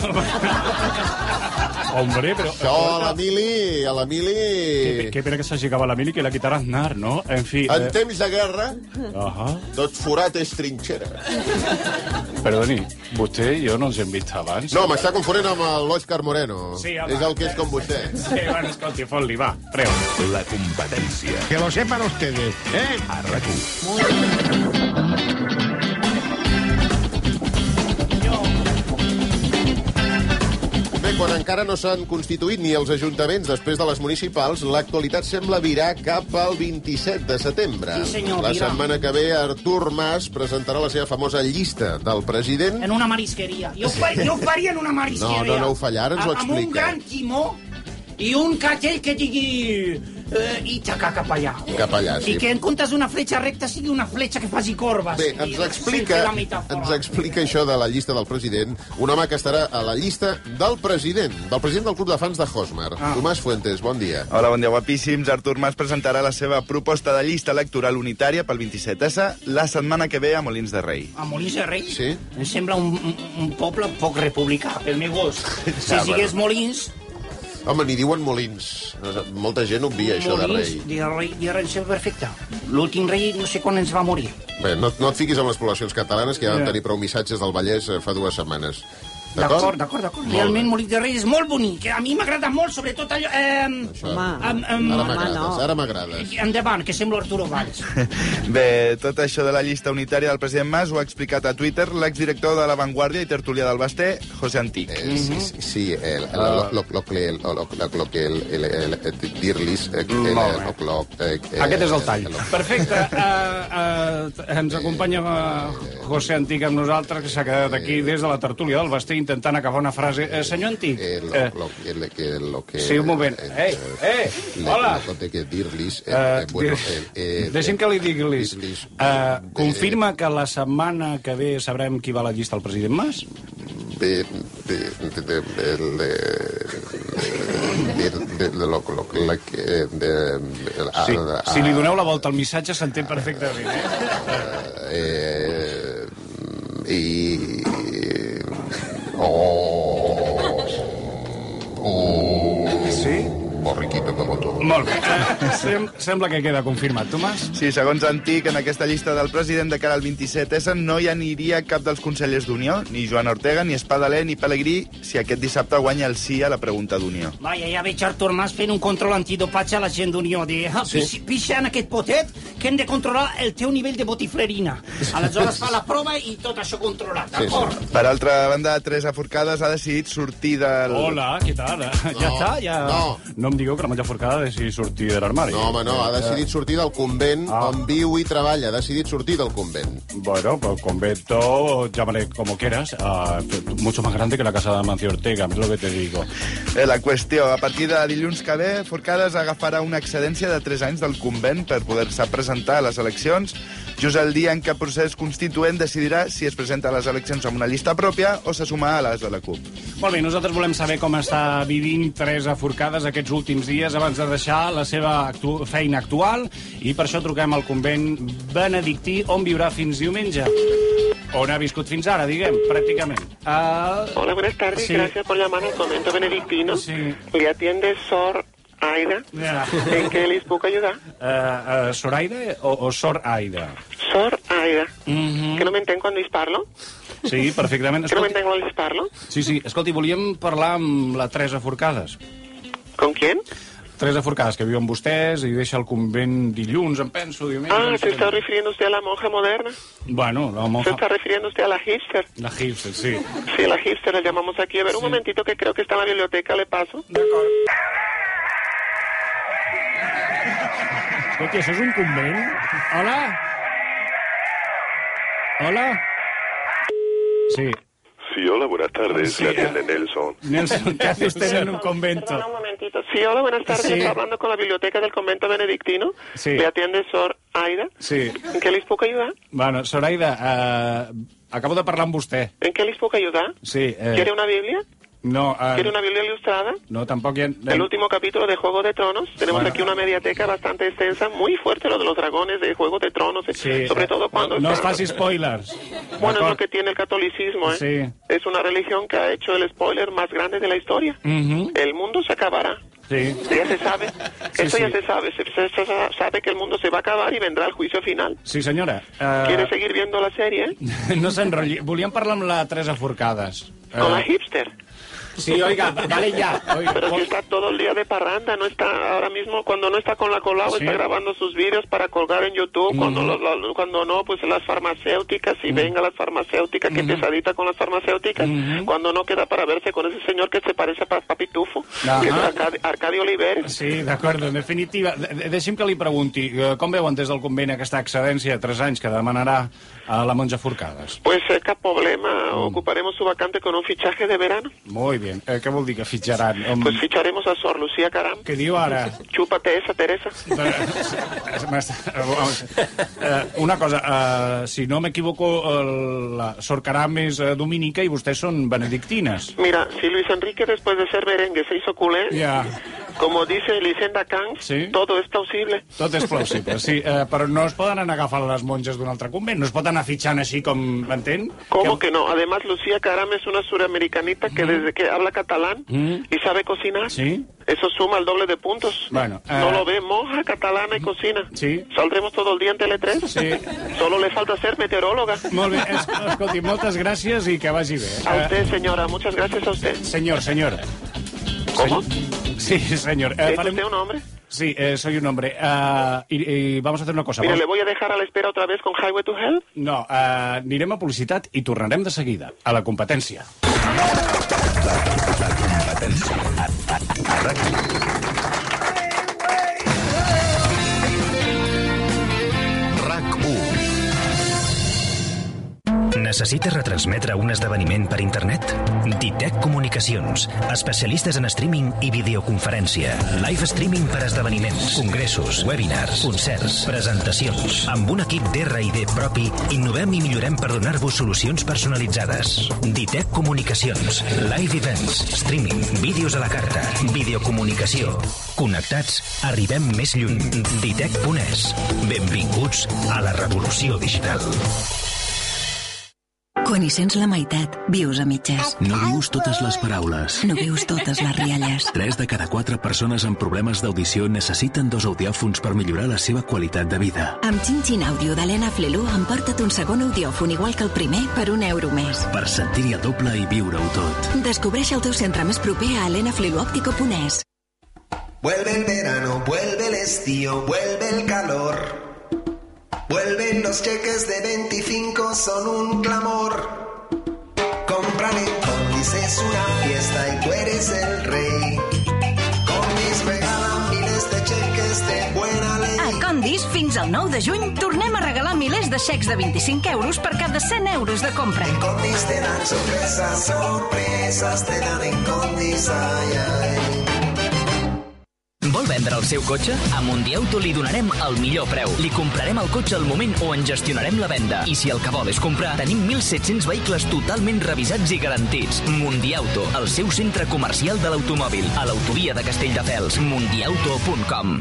Hombre, però... Això a l'Emili, a Que, l'Emili... que pena que s'hagi acabat la mili, que la quitarà Aznar, no? En fi... En Eh, temps de guerra, Ajá. tot forat és trinxera. Perdoni, vostè i jo no ens hem vist abans. No, m'està confonent amb l'Òscar Moreno. Sí, home. És el que és com vostè. Sí, bueno, escolti, fot-li, va, preu. La competència. Que lo sepan ustedes, ¿eh? A RAC1. Bé, quan encara no s'han constituït ni els ajuntaments després de les municipals, l'actualitat sembla virar cap al vint-i-set de setembre. Sí, senyor, la virar. setmana que ve, Artur Mas presentarà la seva famosa llista del president. En una marisqueria. Jo, ho fa- jo ho faria en una marisqueria. No, no, no ho fa, ara ens ho A- Amb un explica. gran timó i un cartell que digui eh, Ítaca cap allà. Cap allà, sí. I que en comptes d'una fletxa recta sigui una fletxa que faci corbes. Bé, I- ens sense explica, la metàfora. ens explica això de la llista del president, un home que estarà a la llista del president, del president del club de fans de Hosmar. Ah. Tomàs Fuentes, bon dia. Hola, bon dia, guapíssims. Artur Mas presentarà la seva proposta de llista electoral unitària pel vint-i-set essa la setmana que ve a Molins de Rei. A Molins de Rei? Sí. Em sembla un, un, un poble poc republicà, pel meu gust. Si Ja, sigués bueno. Molins, Home, n'hi diuen Molins. Molta gent obvia això de Molins, rei. de rei, de rei, sembla perfecte. L'últim rei no sé quan ens va morir. Bé, no, no et fiquis amb les poblacions catalanes, que ja vam Ja. tenir prou missatges del Vallès eh, fa dues setmanes. D'acord, d'acord, d'acord. Molt Realment, bé. Molins de Rei és molt bonic. que A mi m'agrada molt, sobretot allò... Eh, Això. Am- am- Ara home, m'agrades, no. ara m'agrades. Endavant, que semblo Arturo Valls. Bé, tot això de la llista unitària del president Mas ho ha explicat a Twitter l'exdirector de La Vanguardia i tertulià del Basté, José Antic. Eh, sí, sí, sí, el, el, lo, lo, lo, que el, lo, lo, lo que el, el, el, el dir-lis... eh, el, Molt bé. lo, lo, eh, eh, Aquest és el tall. el- Perfecte. Uh, uh, ens acompanya uh, José Antic amb nosaltres, que s'ha quedat aquí des de la tertúlia del Basté intentant acabar una frase. Eh, senyor Antic... Eh, lo, eh, lo, el, que, lo que... sí, un moment. Ei, eh, le- hola. Lo que que dir-lis... Eh, Eh, eh, bueno, dir- eh, eh, Deixi'm que li digui, Lis. dir-lis, Uh, confirma que la setmana que ve sabrem qui va a la llista al president Mas? de, de, de, de, de, de, de, de, lo, lo, la que... De, de, Sí. a- a- Si li doneu la volta al missatge s'entén perfectament. Eh? eh, i... Oh... Oh... Sí? Borriquito como tú. Molt bé. Eh, sem sembla que queda confirmat. Tomàs? Sí, segons Antic, en aquesta llista del president de cara al vint-i-set essa no hi aniria cap dels consellers d'Unió, ni Joan Ortega, ni Espadaler, ni Pelegrí, si aquest dissabte guanya el sí a la pregunta d'Unió. Vaja, ja veig Artur Mas fent un control antidopatge a la gent d'Unió. De, ah, Sí. sí. Pixa en aquest potet que hem de controlar el teu nivell de botiflerina. Aleshores fa la prova i tot això controlat, d'acord? Per altra banda, Teresa Forcades ha decidit sortir del... Hola, què tal? Ja està? Ja... no. no em digueu que la Monja Forcada ha decidit sortir de l'armari. No, home, no, ha decidit sortir del convent ah. on viu i treballa. Ha decidit sortir del convent. Bueno, pues convento, llámale como quieras, uh, mucho más grande que la casa de Amancio Ortega, es lo que te digo. Eh, la qüestió, a partir de dilluns que ve, Forcades agafarà una excedència de tres anys del convent per poder-se presentar a les eleccions just el dia en què el procés constituent decidirà si es presenta a les eleccions amb una llista pròpia o se suma a les de la CUP. Molt bé, nosaltres volem saber com està vivint Teresa Forcades aquests últims dies abans de deixar la seva actu feina actual, i per això truquem al convent benedictí, on viurà fins diumenge. On ha viscut fins ara, diguem, pràcticament. Uh... Hola, buenas tardes, sí. Gracias por llamar al convento benedictino. Sí. Le atiende Sor Aida. Yeah. ¿En qué les puedo ayudar? Uh, uh, ¿Sor Aida o, o Sor Aida? Sor Aida. Mm-hmm. Que no m'entenc quan dis parlo? Sí, perfectament. Que no m'entenc quan dis parlo? Sí, sí. Escolti, volíem parlar amb la Teresa Forcades. ¿Con quién? Teresa Forcades, que viu amb vostès i deixa el convent dilluns, em penso, diumenge. Ah, ¿se está refiriendo usted a la monja moderna? Bueno, la monja... ¿Se está refiriendo usted a la hipster? La hipster, sí. Sí, la hipster, la llamamos aquí. A ver, un sí. momentito, que creo que está en la biblioteca, le paso. D'acord. Escolti, això és un convent? Hola? Hola? Sí. Sí, hola, buenas tardes. Sí, Le atiende Nelson. Nelson, ¿qué hace usted en un convento? Perdona un momentito. Sí, hola, buenas tardes. Sí. Está hablando con la biblioteca del convento benedictino. Sí. Le atiende Sor Aida. Sí. ¿En què les puc ayudar? Bueno, Soraida, uh, acabo de parlar amb vostè. ¿En qué les puc ayudar? Sí. Eh... ¿Quiere una Biblia? No, uh... ¿Quiere una Biblia ilustrada? No, tampoco. Ya... El último capítulo de Juego de Tronos. Tenemos bueno. aquí una mediateca bastante extensa, muy fuerte, lo de los dragones de Juego de Tronos. Sí. Sobre todo cuando... No, no os facis spoilers. Bueno, es lo que tiene el catolicismo, ¿eh? Sí. Es una religión que ha hecho el spoiler más grande de la historia. Uh-huh. El mundo se acabará. Sí. Ya se sabe. Sí, Esto sí. ya se sabe. Se, se, se sabe que el mundo se va a acabar y vendrá el juicio final. Sí, senyora. Uh... ¿Quiere seguir viendo la serie? No s'enrotlli. Volíem parlar amb la Teresa Forcades. Con Uh... la hipster. Sí, oiga, vale ya. Oiga, pero si está todo el día de parranda, no está ahora mismo, cuando no está con la Colau, ¿sí? Está grabando sus vídeos para colgar en YouTube, mm. cuando, lo, lo, cuando no, pues las farmacéuticas, y mm. venga las farmacéuticas, que mm. pesadita con las farmacéuticas, mm. cuando no queda para verse con ese señor que se parece a Papi Tufo, que és Arcadi, Arcadi Oliveres. Sí, d'acord, en definitiva. De deixi'm que li pregunti, com veuen des del convent aquesta excedència de tres anys que demanarà a la monja Forcades? Pues eh, cap problema, mm. ocuparemos su vacante con un fichaje de verano. Muy bien. Eh, què vol dir que fitxaran? Um... Pues ficharemos a Sor Lucía Caram. Què diu ara? Chúpate esa, Teresa. uh, una cosa, uh, si no m'equivoco, uh, la Sor Caram és uh, dominica i vostès són benedictines. Mira, si Luis Enrique después de ser merengue se hizo culé, yeah. como dice Elisenda Kang, ¿sí? Todo es plausible. Tot és plausible, sí. Uh, però no es poden anar agafant les monges d'un altre convent? No es pot anar fitxant així com, m'entén? ¿Cómo que... que no? Además, Lucía Caram es una suramericanita que mm. desde que habla catalán mm. y sabe cocinar, ¿sí? Eso suma el doble de puntos. Bueno, uh... no lo ve, monja catalana y cocina. Sí. Saldremos todo el día en Tele tres. Sí. Solo le falta ser meteoróloga. Molt bé, es, escolti, moltes gràcies i que vagi bé. A usted, señora, muchas gracias a usted. Señor, señor. ¿Cómo? Sí, señor. ¿Es farem... usted un hombre? Sí, eh, soy un hombre. Uh, y, y vamos a hacer una cosa. Mira, vamos... ¿le voy a dejar a la espera otra vez con Highway to Hell? No, uh, anirem a publicitat i tornarem de seguida. A la competència. La, la competència. A, a, a RAC. Necessites retransmetre un esdeveniment per internet? Ditec Comunicacions, especialistes en streaming i videoconferència. Live streaming per esdeveniments, congressos, webinars, concerts, presentacions. Amb un equip d'R i D propi, innovem i millorem per donar-vos solucions personalitzades. Ditec Comunicacions, live events, streaming, vídeos a la carta, videocomunicació. Connectats, arribem més lluny. Ditec punt es. Benvinguts a la revolució digital. Quan hi sents la meitat, vius a mitges. No dius totes les paraules. No vius totes les rialles. Tres de cada quatre persones amb problemes d'audició necessiten dos audiòfons per millorar la seva qualitat de vida. Amb Chin Chin Audio d'Helena Flelú emporta't un segon audiòfon igual que el primer per un euro més. Per sentir-hi el doble i viure-ho tot. Descobreix el teu centre més proper a helena flelu òptico punt es. Vuelve el verano, vuelve el estío, vuelve el calor. Vuelven los cheques de veinticinco, son un clamor. Comprar en Condis es una fiesta y tú eres el rey. Condis regala miles de cheques de buena ley. A Condis, fins al nou de juny, tornem a regalar milers de xecs de vint-i-cinc euros per cada cent euros de compra. En Condis te dan sorpresas, sorpresas te dan en Condis, ay, ay. Volver vendre el seu cotxe? A Mundiauto li donarem el millor preu. Li comprarem el cotxe al moment o en gestionarem la venda. I si el que vol és comprar, tenim mil set-cents vehicles totalment revisats i garantits. Mundiauto, el seu centre comercial de l'automòbil. A l'autovia de Castelldefels. mundiauto punt com.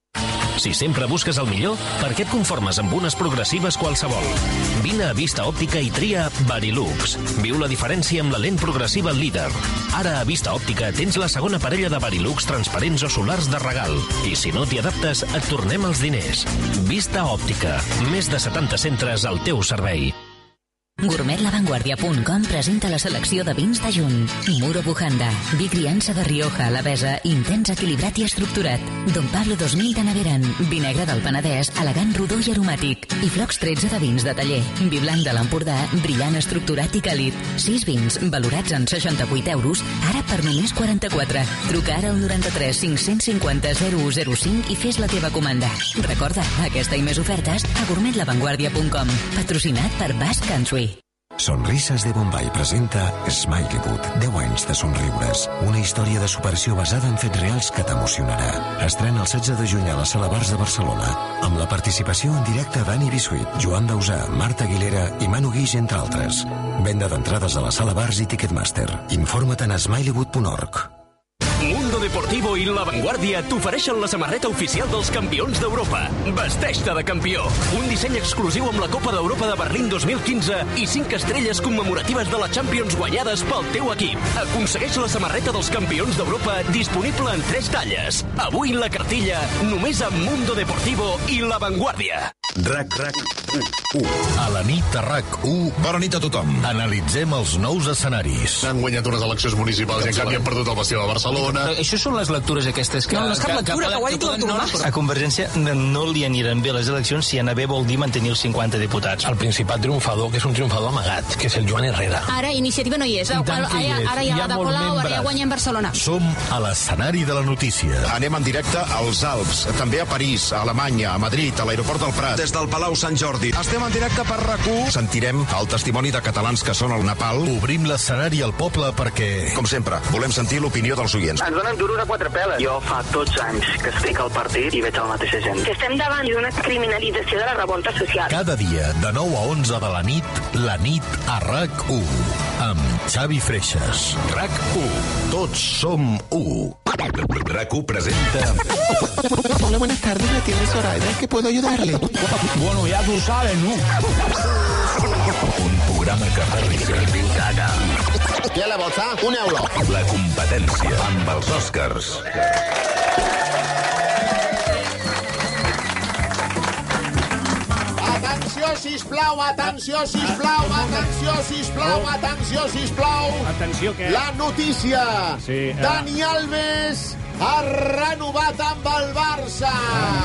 Si sempre busques el millor, per què et conformes amb unes progressives qualsevol? Vine a Vista Òptica i tria Varilux. Viu la diferència amb la lent progressiva líder. Ara a Vista Òptica tens la segona parella de Varilux transparents o solars de regal. I si no t'hi adaptes, et tornem els diners. Vista Òptica. Més de setanta centres al teu servei. gourmet la vanguardia punt com presenta la selecció de vins de juny. Muro Bujanda, vi criança de Rioja, Alavesa, intens, equilibrat i estructurat. Don Pablo dos mil de Naveran, vi negre del Penedès, elegant, rodó i aromàtic. I flocs tretze de vins de taller. Vi blanc de l'Empordà, brillant, estructurat i càlid. sis vins, valorats en seixanta-vuit euros, ara per només quaranta-quatre. Truca ara al noranta-tres cinc-cents cinquanta zero u zero cinc i fes la teva comanda. Recorda, aquesta i més ofertes a gourmet la vanguardia punt com. Patrocinat per Basque Country. Sonrises de Bombay presenta Smileywood, deu anys de somriures. Una història de superació basada en fets reals que t'emocionarà. Estrena el setze de juny a la Sala Bars de Barcelona, amb la participació en directe d'Annie Bisuit, Joan Dausà, Marta Aguilera i Manu Guix, entre altres. Venda d'entrades a la Sala Bars i Ticketmaster. Informa't a smileywood punt org. Mundo Deportivo i La Vanguardia t'ofereixen la samarreta oficial dels campions d'Europa. Vesteix-te de campió. Un disseny exclusiu amb la Copa d'Europa de Berlín dos mil quinze i cinc estrelles commemoratives de la Champions guanyades pel teu equip. Aconsegueix la samarreta dels campions d'Europa disponible en tres talles. Avui la cartilla només amb Mundo Deportivo i La Vanguardia. RAC, RAC, u. A la nit a RAC u. Bona nit a tothom. Analitzem els nous escenaris. Han guanyat unes eleccions municipals i en canvi han perdut el Bastió de Barcelona. Això són les lectures aquestes que... No, no és cap lectura, que ho ha dit l'Artur Mas. A Convergència no li aniran bé les eleccions si anar bé vol dir mantenir els cinquanta diputats. El principal triomfador, que és un triomfador amagat, que és el Joan Herrera. Ara Iniciativa no hi és. Ara, ara hi ha Ada Colau, ara ja guanyem Barcelona. Som a l'escenari de la notícia. Anem en directe als Alps, també a París, a Alemanya, a Madrid, a l'aeroport del Prat. Des del Palau Sant Jordi. Estem en directe per RAC u. Sentirem el testimoni de catalans que són al Nepal. Obrim l'escenari al poble perquè... Com sempre, volem sentir l'opinió dels oients. Ens donen duros a quatre peles. Jo fa dotze anys que estic al partit i veig la mateixa gent. Que estem davant d'una criminalització de la revolta social. Cada dia, de nou a onze de la nit, la nit a RAC u. Amb Xavi Freixas. RAC u. Tots som u. RAC u presenta... Hola, buenas tardes, la tienda Zoraida. ¿Qué puedo ayudarle? Bueno, ya tú sabes, ¿no? Un programa que fa riure. I a la bolsa, un euro. La competència amb els Oscars. Atenció, sisplau, atenció, sisplau, atenció, sisplau, atenció, sisplau. Atenció, què? La notícia. Sí, eh. Dani Alves ha renovat amb el Barça.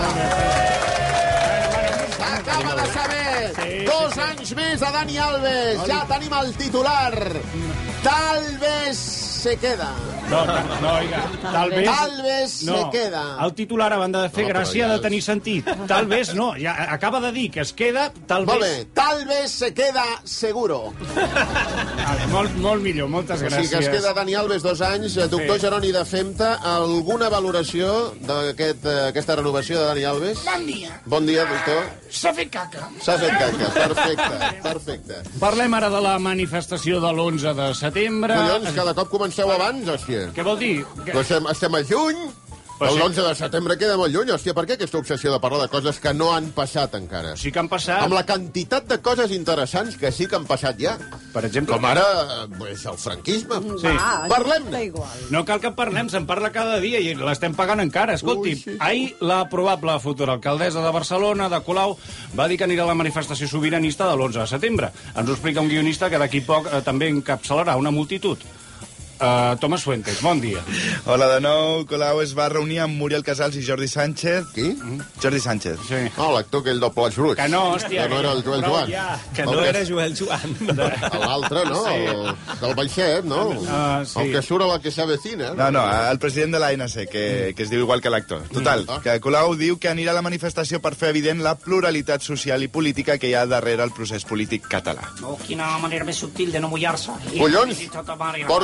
S'acaba de saber. Sí, Dos sí, sí. anys més a Dani Alves. Ja tenim el titular. Tal vez se queda. No, no, oiga, tal vez... Tal vez no, se queda. El titular, a banda de fer No, gràcia, ja ha de és- tenir sentit. Tal vez no, ja acaba de dir que es queda, tal Molt vez... bé, tal vez se queda seguro. Vale, molt, molt millor, moltes O gràcies. sigui que es queda Dani Alves dos anys. Doctor Sí. Jeroni de Femta, alguna valoració d'aquesta aquest, renovació de Dani Alves? Bon dia. Bon dia, doctor. S'ha fet caca. S'ha fet caca, perfecte, perfecte. Parlem ara de la manifestació de l'onze de setembre. Collons, cada cop comenceu abans, hòstia. Què vol dir? Que... Però estem, estem a juny, Però sí. l'onze de setembre queda molt lluny. Hòstia, per què aquesta obsessió de parlar de coses que no han passat encara? Sí que han passat. Amb la quantitat de coses interessants que sí que han passat ja. Per exemple... Com ara, pues, el franquisme. Sí. Parlem-ne. No cal que en parlem, se'n parla cada dia i l'estem pagant encara. Escolti, Ui, sí, sí. ahir la probable futura alcaldessa de Barcelona, de Colau, va dir que anirà a la manifestació sobiranista de l'onze de setembre. Ens ho explica un guionista que d'aquí poc eh, també encapçalarà una multitud. Uh, Tomàs Fuentes, bon dia. Hola de nou. Colau es va reunir amb Muriel Casals i Jordi Sánchez. Qui? Jordi Sánchez. Sí. No, l'actor aquell del Plats Bruts. Que no, hòstia. Que no era el Joel Prou Joan. ja. Que El no era Joel Joan. L'altre, no? Sí. El, del Baixet, no? Ah, sí. El que surt a la que s'avecina. No, no, el president de l'A N C, que, que es diu igual que l'actor. Total, Mm. que Colau diu que anirà a la manifestació per fer evident la pluralitat social i política que hi ha darrere el procés polític català. Oh, quina manera més subtil de no mullar-se. Collons, porto anys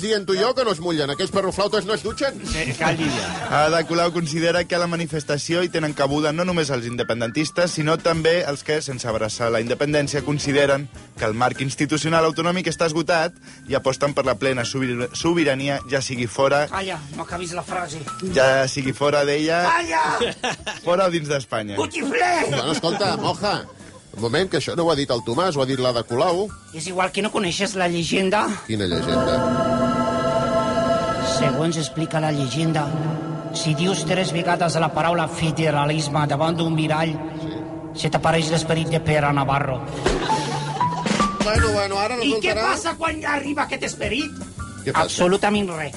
dient-ho jo que no es mullen. Aquells perroflautes no es dutxen. Sí, calli ja. Ada Colau considera que a la manifestació hi tenen cabuda no només els independentistes, sinó també els que, sense abraçar la independència, consideren que el marc institucional autonòmic està esgotat i aposten per la plena sobir sobirania, ja sigui fora... Calla, no acabis la frase. Ja sigui fora d'ella... Calla! Fora o dins d'Espanya. Putifler! Bueno, escolta, moja, un moment, que això no ho ha dit el Tomàs, ho ha dit l'Ada Colau. És igual que no coneixes la llegenda. Quina llegenda? Segons explica la llegenda, si dius tres vegades la paraula federalisme davant d'un mirall, sí. se t'apareix l'esperit de Pere Navarro. Bueno, bueno, ara resultarà... I què passa quan arriba aquest esperit? Absolutament res.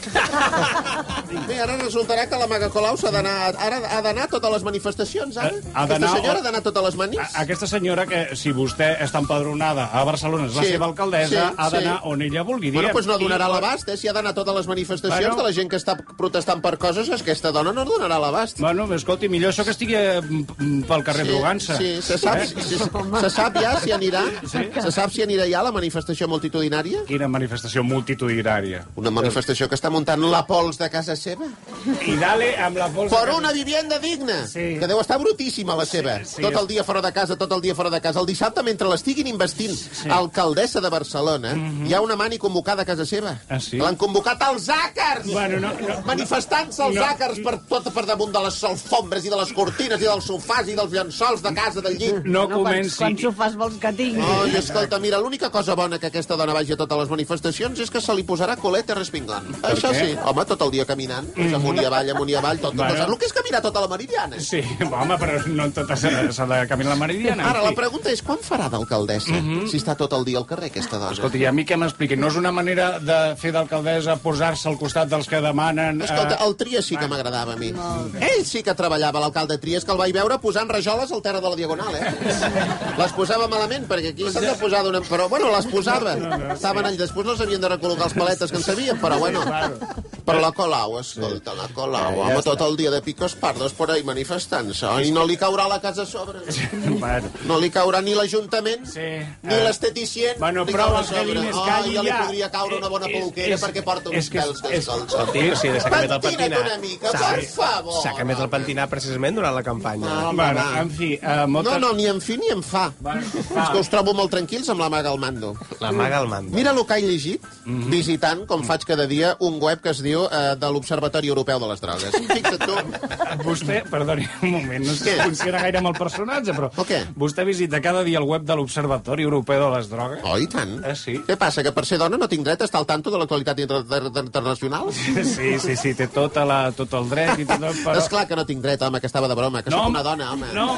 Bé, ara resultarà que la Maga Colau s'ha d'anar... Ara ha d'anar a totes les manifestacions, ara? Ha Aquesta senyora ha d'anar a totes les manis? Aquesta senyora, que si vostè està empadronada a Barcelona, és la Sí, seva alcaldessa, sí, ha d'anar sí. on ella vulgui. Bueno, doncs no donarà I- l'abast, eh? Si ha d'anar a totes les manifestacions Bueno. de la gent que està protestant per coses, aquesta dona no donarà l'abast. Bueno, escolti, millor això que estigui eh, pel carrer Sí, drogant-se. sí, se sap, Eh? se, se sap ja si anirà? Sí. Se sap si anirà ja a la manifestació multitudinària? Quina manifestació multitudinària. Una manifestació que està muntant la pols de casa seva? I dale amb la pols... Per una vivienda digna, Sí. que deu estar brutíssima la seva. sí. Tot el dia fora de casa, tot el dia fora de casa. El dissabte, mentre l'estiguin investint sí. alcaldessa de Barcelona, mm -hmm. hi ha una mani convocada a casa seva. Ah, sí? L'han convocat els àcars! Bueno, no, no, Manifestant-se els no. àcars per tot per damunt de les alfombres i de les cortines i dels sofàs i dels llençols de casa, del llit. No comenci... Quants sofàs vols que tingui? Oh, i escolta, mira, l'única cosa bona que aquesta dona vagi a totes les manifestacions és que se li posarà coleta respingant. Això què? sí, home, tot el dia caminant, pues amunt i avall, amunt i avall, tot, tot, Bueno. tot. El que és caminar tota la meridiana. Sí, home, però no en tota s'ha de caminar la meridiana. Ara, en la fi. pregunta és quan farà d'alcaldessa, si està tot el dia al carrer, aquesta dona? Escolta, i a mi què m'expliquen? No és una manera de fer d'alcaldessa posar-se al costat dels que demanen... Escolta, eh, el Trias sí que m'agradava a mi. Ell sí que treballava, l'alcalde Trias, que el vaig veure posant rajoles al terra de la Diagonal, eh? Les posava malament, perquè aquí s'han de posar d'una... Però, bueno, les posaven. Estaven allà, després no s'havien de recol·locar els paletes que en sabien, però, bueno... Però la Colau, escolta, la Colau, home, tot el dia de picos pardos por ahí manifestant-se, i no li caurà la casa a sobre. Bueno. No li caurà ni l'Ajuntament, Sí. ni Eh, l'esteticient, Bueno, li prou caurà a els sobre. gallines, Oh, calli ja li ja. podria caure una bona És- peluquera és- perquè porta és uns que és- pèls és- descalços. Escolti, sí, s'ha canviat el Pentina't pentinat. una mica, S'ha- per favor. S'ha canviat el pentinat precisament durant la campanya. No, Bueno, va. en fi, eh, moltes... No, no, ni en fi ni en fa. Bueno, És que us trobo molt tranquils amb la maga al mando. La maga al mando. Mira el que he llegit, visitant, com faig cada dia, un web que es diu eh, de l'Observatori Europeu de les Drogues. Fixa't tu. Vostè, perdoni un moment, no sé si Què? funciona gaire amb el personatge, però... O què? Vostè visita cada dia el web de l'Observatori Europeu de les Drogues? Oh, i tant. Eh, sí? Què passa, que per ser dona no tinc dret a estar al tanto de l'actualitat inter inter internacional? Sí, sí, sí, té tota la, tot el dret i tot el... Però... És clar que no tinc dret, home, que estava de broma, que No, sóc home. una dona, home. No,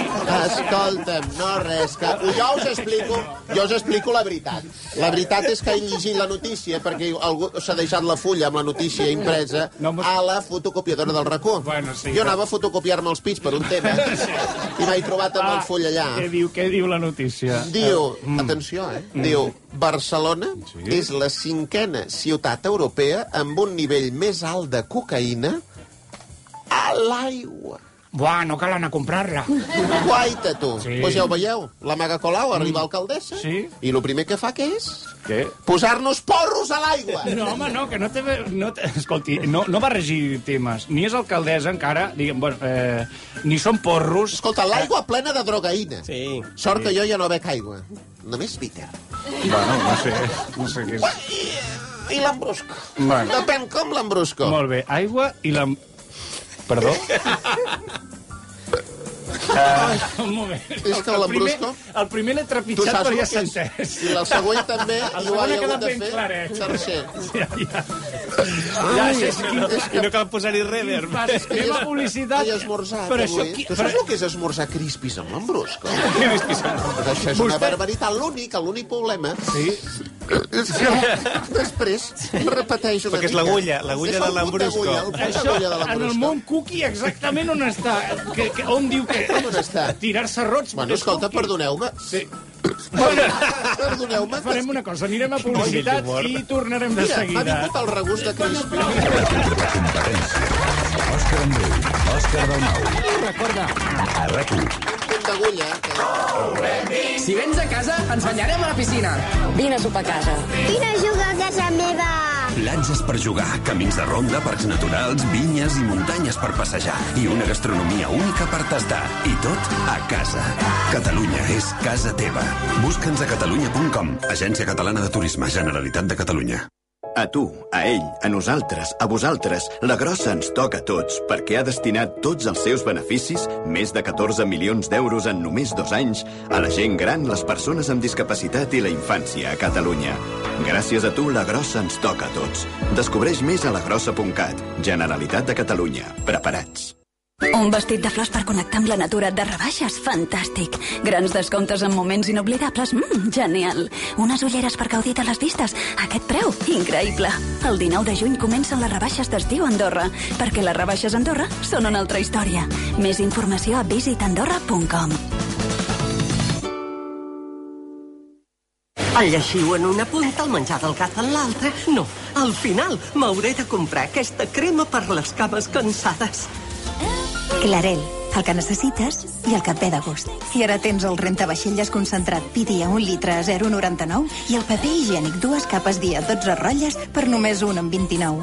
Escolta'm, no res, que jo us explico, jo us explico la veritat. La veritat és que he llegit la notícia perquè algú s'ha deixat la fulla amb la notícia impresa a la fotocopiadora del racó. Bueno, sí, jo però- anava a fotocopiar-me els pits per un tema i m'he trobat amb el full allà. Què diu, què diu la notícia? Diu, Eh, mm. atenció, eh? Diu, Barcelona és la cinquena ciutat europea amb un nivell més alt de cocaïna a l'aigua. Buah, no cal anar a comprar-la. Guaita, tu. Sí. Pues ja ho veieu. La Maga Colau arriba a alcaldessa Sí. i el primer que fa què és? Què? Posar-nos porros a l'aigua. No, home, no, que no té... No té escolti, no, no barregi temes. Ni és alcaldessa encara, diguem, bueno, eh, ni són porros... Escolta, l'aigua plena de drogaïna. Sí. Sort que jo ja no bec aigua. Només bitter. Bueno, no sé, no sé què és. I, i l'embrusco. Bueno. Depèn com l'embrusco. Molt bé, aigua i la... Perdó? Uh, un moment. És que El l'embrusco... primer- El primer l'he Tu trepitjat, saps però ja el s'ha que és? entès. I el següent també, El i ho segon ha ha hagut quedat de ben fer. claret. Tercer. Ja, ja. Ai, Ja, sí, sí, no, és I no cal posar-hi reverb. Vas, anem a publicitat. He esmorzat Però avui. això qui- Tu saps el que és esmorzar crispis amb l'embrusco? Què és que són? Però això és una Vostè- barbaritat. L'únic, l'únic problema... Sí. És que després repeteix una Perquè és mica. l'agulla, l'agulla És de el l'embrusco. punt d'agulla, el punt Això, d'agulla de en el l'embrusco. món cookie, exactament on està? Que, que, on diu que... On està? Tirar-se rots. Bueno, és escolta, cookie. perdoneu-me. Sí. Perdoneu-me. Farem una cosa, anirem a publicitat i tornarem de Mira, m'ha seguida. vingut el regust de crispi. La competència. Òscar Andreu, Òscar Dalmau. Recorda, A RAC u. Punt d'agulla. Que... si vens a casa, ens banyarem a la piscina. Vine a sopar a casa. Vine a jugar a casa meva. Platges per jugar, camins de ronda, parcs naturals, vinyes i muntanyes per passejar. I una gastronomia única per tastar. I tot a casa. Catalunya és casa teva. Busca'ns a catalunya punt com. Agència Catalana de Turisme, Generalitat de Catalunya. A tu, a ell, a nosaltres, a vosaltres, la grossa ens toca a tots, perquè ha destinat tots els seus beneficis, més de catorze milions d'euros en només dos anys, a la gent gran, les persones amb discapacitat i la infància a Catalunya. Gràcies a tu, la grossa ens toca a tots. Descobreix més a la grossa punt cat. Generalitat de Catalunya. Preparats. Un vestit de flors per connectar amb la natura de rebaixes, fantàstic. Grans descomptes en moments inoblidables, mmm, genial. Unes ulleres per gaudir de les vistes, aquest preu, increïble. El dinou de juny comencen les rebaixes d'estiu a Andorra, perquè les rebaixes a Andorra són una altra història. Més informació a visit andorra punt com. El lleixiu en una punta, el menjar del gat en l'altra. No, al final m'hauré de comprar aquesta crema per les cames cansades. Clarel, el que necessites i el que et ve de gust. I ara tens el rentavaixelles concentrat Pidi a un litre a zero coma noranta-nou i el paper higiènic dues capes dia dotze rotlles per només un amb vint-i-nou.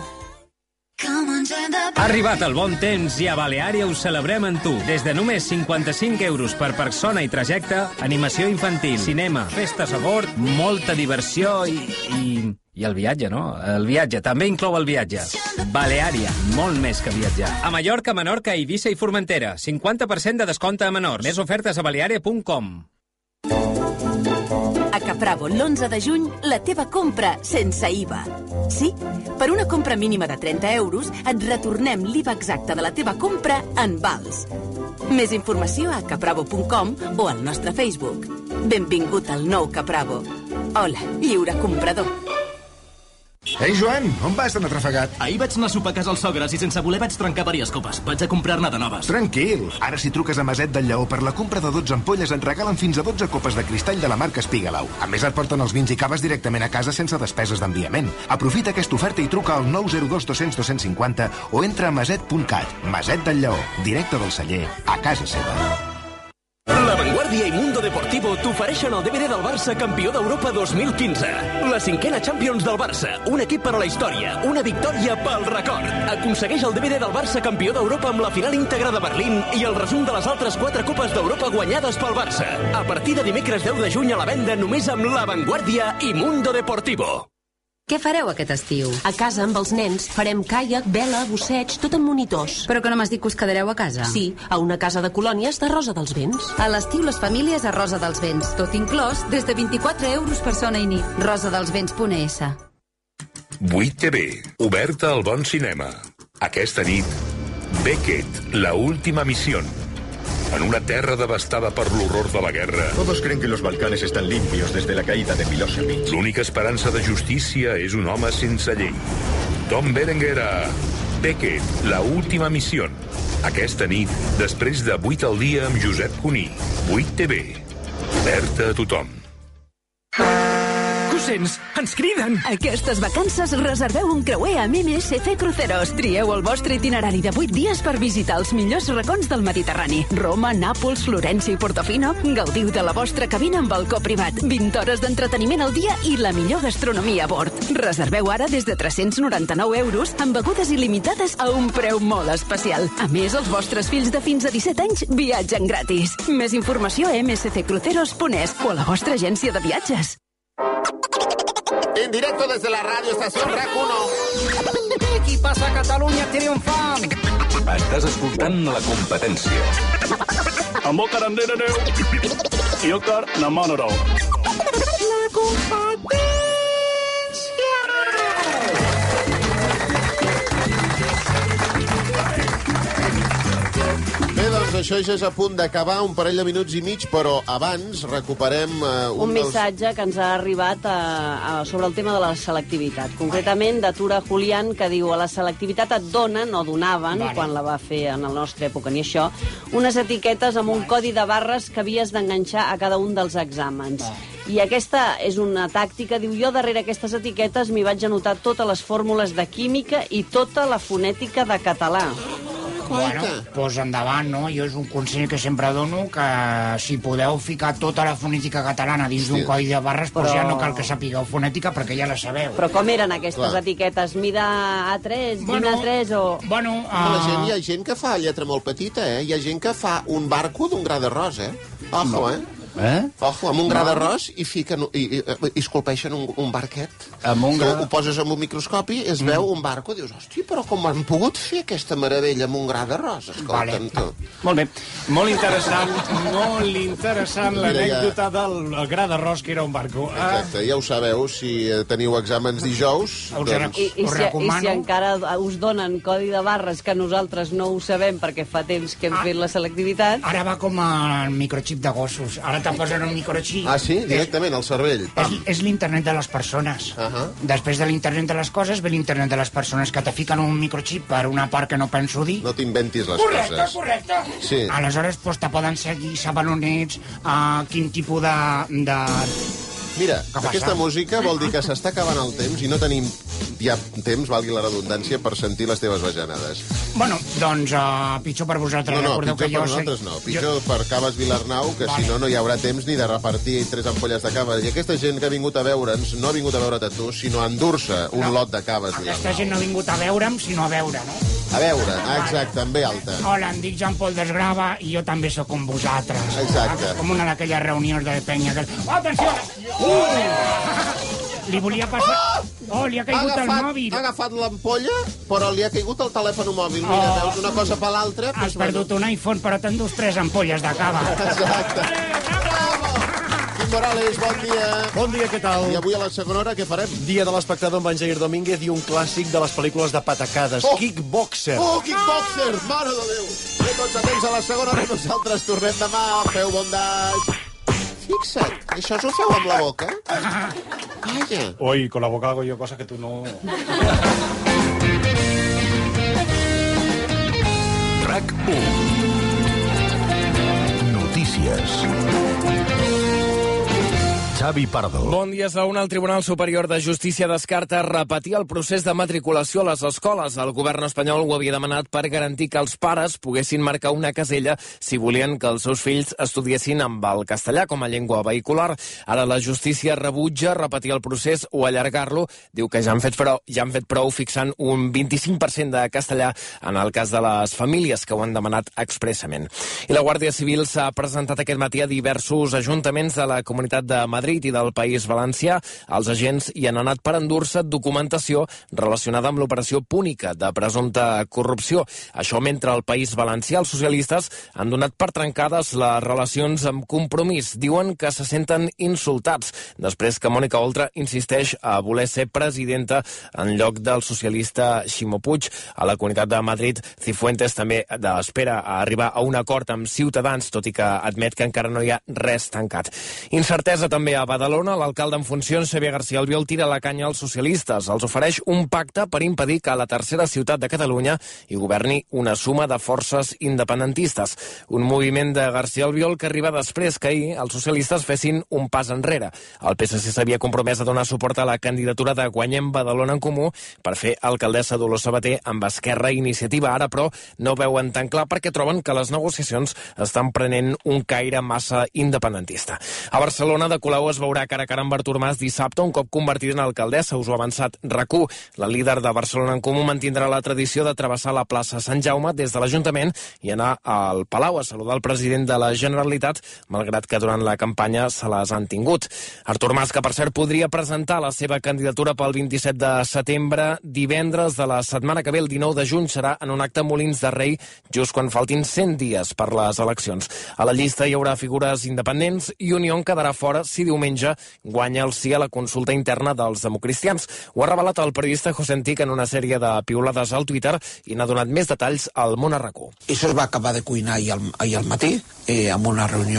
Ha arribat el bon temps i a Baleària ho celebrem amb tu. Des de només cinquanta-cinc euros per persona i trajecte, animació infantil, cinema, festes a bord, molta diversió i... i... I el viatge, no? El viatge, també inclou el viatge. Baleària, molt més que viatjar. A Mallorca, Menorca, Eivissa i Formentera. cinquanta per cent de descompte a menors. Més ofertes a baleària punt com. A Capravo, l'onze de juny, la teva compra sense I V A. Sí, per una compra mínima de trenta euros et retornem l'I V A exacte de la teva compra en vals. Més informació a capravo punt com o al nostre Facebook. Benvingut al nou Capravo. Hola, lliure comprador. Ei, Joan, on vas tan atrafegat? Ahir vaig anar a sopar a casa als sogres i sense voler vaig trencar diverses copes. Vaig a comprar-ne de noves. Tranquil. Ara si truques a Maset del Lleó per la compra de dotze ampolles et regalen fins a dotze copes de cristall de la marca Spiegelau. A més et porten els vins i caves directament a casa sense despeses d'enviament. Aprofita aquesta oferta i truca al nou zero dos dos cents dos cents cinquanta o entra a maset punt cat. Maset del Lleó, directe del celler, a casa seva. La Vanguardia i Mundo Deportivo t'ofereixen el D V D del Barça campió d'Europa dos mil quinze. La cinquena Champions del Barça, un equip per a la història, una victòria pel record. Aconsegueix el D V D del Barça campió d'Europa amb la final íntegra de Berlín i el resum de les altres quatre copes d'Europa guanyades pel Barça. A partir de dimecres deu de juny a la venda només amb La Vanguardia i Mundo Deportivo. Què fareu aquest estiu? A casa, amb els nens, farem ciac, vela, busseig, tot amb monitors. Però que no m'has dit que us quedareu a casa? Sí, a una casa de colònies de Rosa dels Vents. A l'estiu, les famílies a Rosa dels Vents. Tot inclòs, des de vint-i-quatre euros persona i nit. rosa dels vents punt es. vuit T V, oberta al bon cinema. Aquesta nit, Beckett, la última misión. En una terra devastada per l'horror de la guerra. Todos creen que los Balcanes están limpios desde la caída de Milosevic. L'única esperança de justícia és un home sense llei. Tom Berenger a Beckett, la última misión. Aquesta nit, després de vuit al dia amb Josep Cuní. vuit T V. Oberta a tothom. Ho sents? Ens criden! Aquestes vacances reserveu un creuer amb M S C Cruceros. Trieu el vostre itinerari de vuit dies per visitar els millors racons del Mediterrani. Roma, Nàpols, Florència i Portofino. Gaudiu de la vostra cabina amb balcó privat. vint hores d'entreteniment al dia i la millor gastronomia a bord. Reserveu ara des de tres-cents noranta-nou euros amb begudes il·limitades a un preu molt especial. A més, els vostres fills de fins a disset anys viatgen gratis. Més informació a m s c cruceros punt es o a la vostra agència de viatges. En directo desde la radio estación RAC uno. Aquí passa Catalunya triomfant. Estàs escoltant la competència. Amb el carandera neu i el car na manaró. La competència. Bé, doncs això ja és a punt d'acabar, un parell de minuts i mig, però abans recuperem uh, un, un missatge dels... que ens ha arribat a, a, sobre el tema de la selectivitat. Concretament, de Tura Julián, que diu a la selectivitat et donen, o donaven, vale. Quan la va fer en la nostra època, ni això, unes etiquetes amb un codi de barres que havies d'enganxar a cada un dels exàmens. Vale. I aquesta és una tàctica, diu, jo darrere aquestes etiquetes m'hi vaig anotar totes les fórmules de química i tota la fonètica de català. guaita. Bueno, doncs endavant, no? Jo és un consell que sempre dono, que si podeu ficar tota la fonética catalana dins d'un codi de barres, doncs ja no cal que sapigueu fonètica, perquè ja la sabeu. Però com eren aquestes Clar. etiquetes? Mida A tres, Bueno, vint A tres o... Bueno, La gent, hi ha gent que fa lletra molt petita, eh? Hi ha gent que fa un barco d'un gra d'arròs, eh? Ojo, eh? Eh? Ojo, amb un gra d'arròs i fiquen i, i, i esculpeixen un, un barquet. Amb un gra... Ho, ho poses amb un microscopi, es mm. veu un barco, dius, hosti, però com han pogut fer aquesta meravella amb un gra d'arròs? Escolta'm, tu. Molt bé. Molt interessant, molt interessant l'anècdota del el gra d'arròs que era un barco. Exacte, ja ho sabeu, si teniu exàmens dijous... Doncs... I, i, si, I si encara us donen codi de barres que nosaltres no ho sabem perquè fa temps que hem fet la selectivitat... Ara va com el microxip de gossos. Ara te posen un microxip. Ah, sí? Directament, al cervell. És, és l'internet de les persones. Uh -huh. Després de l'internet de les coses ve l'internet de les persones, que te fiquen un microxip per una part que no penso dir. No t'inventis les correcte, coses. Correcte, correcte. Sí. Aleshores, doncs, te poden seguir, saben on ets, uh, quin tipus de... de... Mira, aquesta música vol dir que s'està acabant el temps i no tenim ja temps, valgui la redundància, per sentir les teves bajanades. Bueno, doncs uh, pitjor per vosaltres. No, no, Recordeu pitjor que per jo nosaltres sé... no. Pitjor jo... per Caves Vilarnau, que vale. Si no, no hi haurà temps ni de repartir tres ampolles de cava. I aquesta gent que ha vingut a veure'ns no ha vingut a veure't a tu, sinó a endur-se un no. lot de Caves Vilarnau. Aquesta gent no ha vingut a veure'm, sinó a veure, no? A veure, exacte, en ve alta. Hola, em dic Jean-Paul Desgrava i jo també sóc com vosaltres. Exacte. Com una d'aquelles reunions de penya. Que... Oh, atenció! Uh! Li volia passar... Oh, li ha caigut ha agafat, el mòbil. Ha agafat l'ampolla, però li ha caigut el telèfon mòbil. Mira, Oh. veus una cosa per l'altra... Has doncs, perdut bueno. un iPhone, però t'endús tres ampolles de cava. Exacte. Quim Morales, bon dia. Bon dia, què tal? I avui a la segona hora què farem? Dia de l'espectador amb en Jair Domínguez i un clàssic de les pel·lícules de patacades, oh. Kickboxer. Oh, Kickboxer! Mare de Déu! Bé, tots atents a la segona hora. Nosaltres tornem demà. Feu bondats. Fixa't, això us ho feu amb la boca? Calla. Oi, con la boca hago yo cosas que tú no... RAC u. Notícies. Xavi Pardo. Bon dia, a una. El Tribunal Superior de Justícia descarta repetir el procés de matriculació a les escoles. El govern espanyol ho havia demanat per garantir que els pares poguessin marcar una casella si volien que els seus fills estudiessin amb el castellà com a llengua vehicular. Ara la justícia rebutja repetir el procés o allargar-lo. Diu que ja han fet prou, ja han fet prou fixant un vint-i-cinc per cent de castellà en el cas de les famílies que ho han demanat expressament. I la Guàrdia Civil s'ha presentat aquest matí a diversos ajuntaments de la Comunitat de Madrid i del País Valencià. Els agents hi han anat per endur-se documentació relacionada amb l'operació Púnica de presumpta corrupció. Això mentre al País Valencià els socialistes han donat per trencades les relacions amb Compromís. Diuen que se senten insultats després que Mònica Oltra insisteix a voler ser presidenta en lloc del socialista Ximo Puig. A la Comunitat de Madrid, Cifuentes també espera a arribar a un acord amb Ciutadans, tot i que admet que encara no hi ha res tancat. Incertesa també a Badalona. L'alcalde en funcions, Xavier García Albiol, tira la canya als socialistes. Els ofereix un pacte per impedir que a la tercera ciutat de Catalunya hi governi una suma de forces independentistes. Un moviment de García Albiol que arriba després que ahir els socialistes fessin un pas enrere. El P S C s'havia compromès a donar suport a la candidatura de Guanyem Badalona en Comú per fer alcaldessa Dolors Sabater amb Esquerra i Iniciativa. Ara, però, no veuen tan clar perquè troben que les negociacions estan prenent un caire massa independentista. A Barcelona, de Colau es veurà cara a cara amb Artur Mas dissabte, un cop convertida en alcaldessa. Us ho ha avançat RAC u. La líder de Barcelona en Comú mantindrà la tradició de travessar la plaça Sant Jaume des de l'Ajuntament i anar al Palau a saludar el president de la Generalitat, malgrat que durant la campanya se les han tingut. Artur Mas, que per cert podria presentar la seva candidatura pel vint-i-set de setembre, divendres de la setmana que ve, el dinou de juny, serà en un acte a Molins de Rei, just quan faltin cent dies per les eleccions. A la llista hi haurà figures independents i Unió en quedarà fora si diumenge guanya el sí a la consulta interna dels democristians. Ho ha revelat el periodista José Antic en una sèrie de piulades al Twitter i n'ha donat més detalls al Món a RAC u. Això es va acabar de cuinar ahir al, ahir al matí, eh, amb una reunió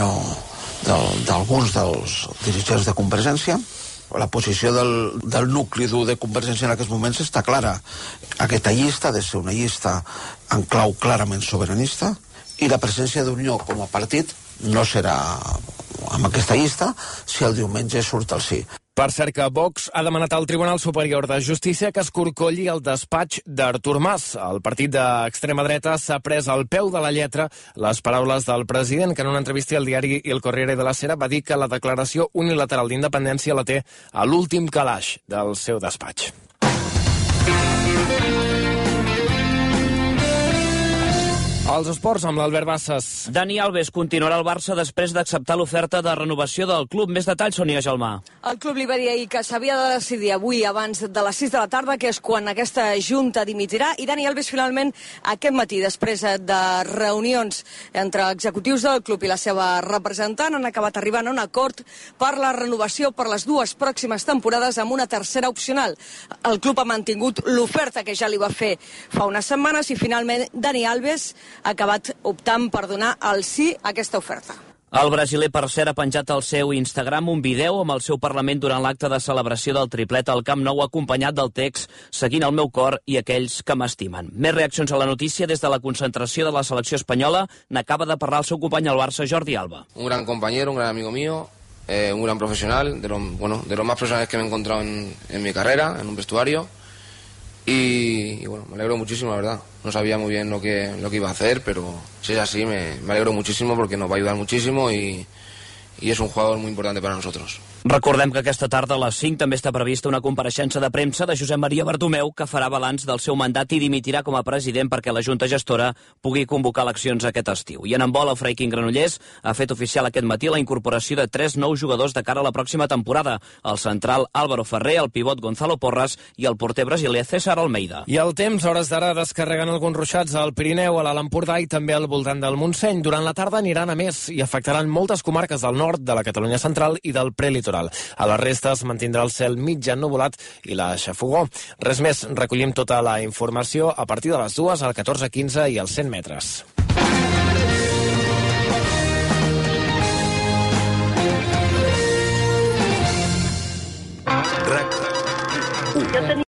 d'alguns de, dels dirigents de Convergència. La posició del, del nucli dur de Convergència en aquests moments està clara. Aquesta llista ha de ser una llista en clau clarament sobiranista i la presència d'Unió com a partit no serà amb aquesta llista si el diumenge surt el sí. Per cert que Vox ha demanat al Tribunal Superior de Justícia que es corcolli el despatx d'Artur Mas. El partit d'extrema dreta s'ha pres al peu de la lletra les paraules del president, que en una entrevista al diari El Corriere de la Sera va dir que la declaració unilateral d'independència la té a l'últim calaix del seu despatx. Els esports amb l'Albert Bassas. Dani Alves continuarà al Barça després d'acceptar l'oferta de renovació del club. Més detalls, Sonia Gelmà. El club li va dir ahir que s'havia de decidir avui abans de les sis de la tarda, que és quan aquesta junta dimitirà, i Dani Alves finalment aquest matí, després de reunions entre executius del club i la seva representant, han acabat arribant a un acord per la renovació per les dues pròximes temporades amb una tercera opcional. El club ha mantingut l'oferta que ja li va fer fa unes setmanes i finalment Dani Alves ha acabat optant per donar el sí a aquesta oferta. El brasiler, per cert, ha penjat al seu Instagram un vídeo amb el seu Parlament durant l'acte de celebració del triplet al Camp Nou, acompanyat del text «Seguint el meu cor i aquells que m'estimen». Més reaccions a la notícia des de la concentració de la selecció espanyola. N'acaba de parlar el seu company al Barça, Jordi Alba. Un gran compañero, un gran amigo mío, eh, un gran profesional, de, lo, bueno, de los más profesionales que me he encontrado en, en mi carrera, en un vestuario. Y, y bueno, me alegro muchísimo, la verdad. No sabía muy bien lo que, lo que iba a hacer, pero si es así, me, me alegro muchísimo porque nos va a ayudar muchísimo y, y es un jugador muy importante para nosotros. Recordem que aquesta tarda a les cinc també està prevista una compareixença de premsa de Josep Maria Bartomeu, que farà balanç del seu mandat i dimitirà com a president perquè la Junta Gestora pugui convocar eleccions aquest estiu. I en handbol, el Freiking Granollers ha fet oficial aquest matí la incorporació de tres nous jugadors de cara a la pròxima temporada: el central Álvaro Ferrer, el pivot Gonzalo Porras i el porter brasiler César Almeida. I el temps, hores d'ara, descarregant alguns ruixats al Pirineu, a l'Alt Empordà i també al voltant del Montseny. Durant la tarda aniran a més i afectaran moltes comarques del nord, de la Catalunya central i del prelitoral. A la resta es mantindrà el cel mig ennuvolat i la xafogor. Res més, recollim tota la informació a partir de les dues, al catorze quinze i als cent metres.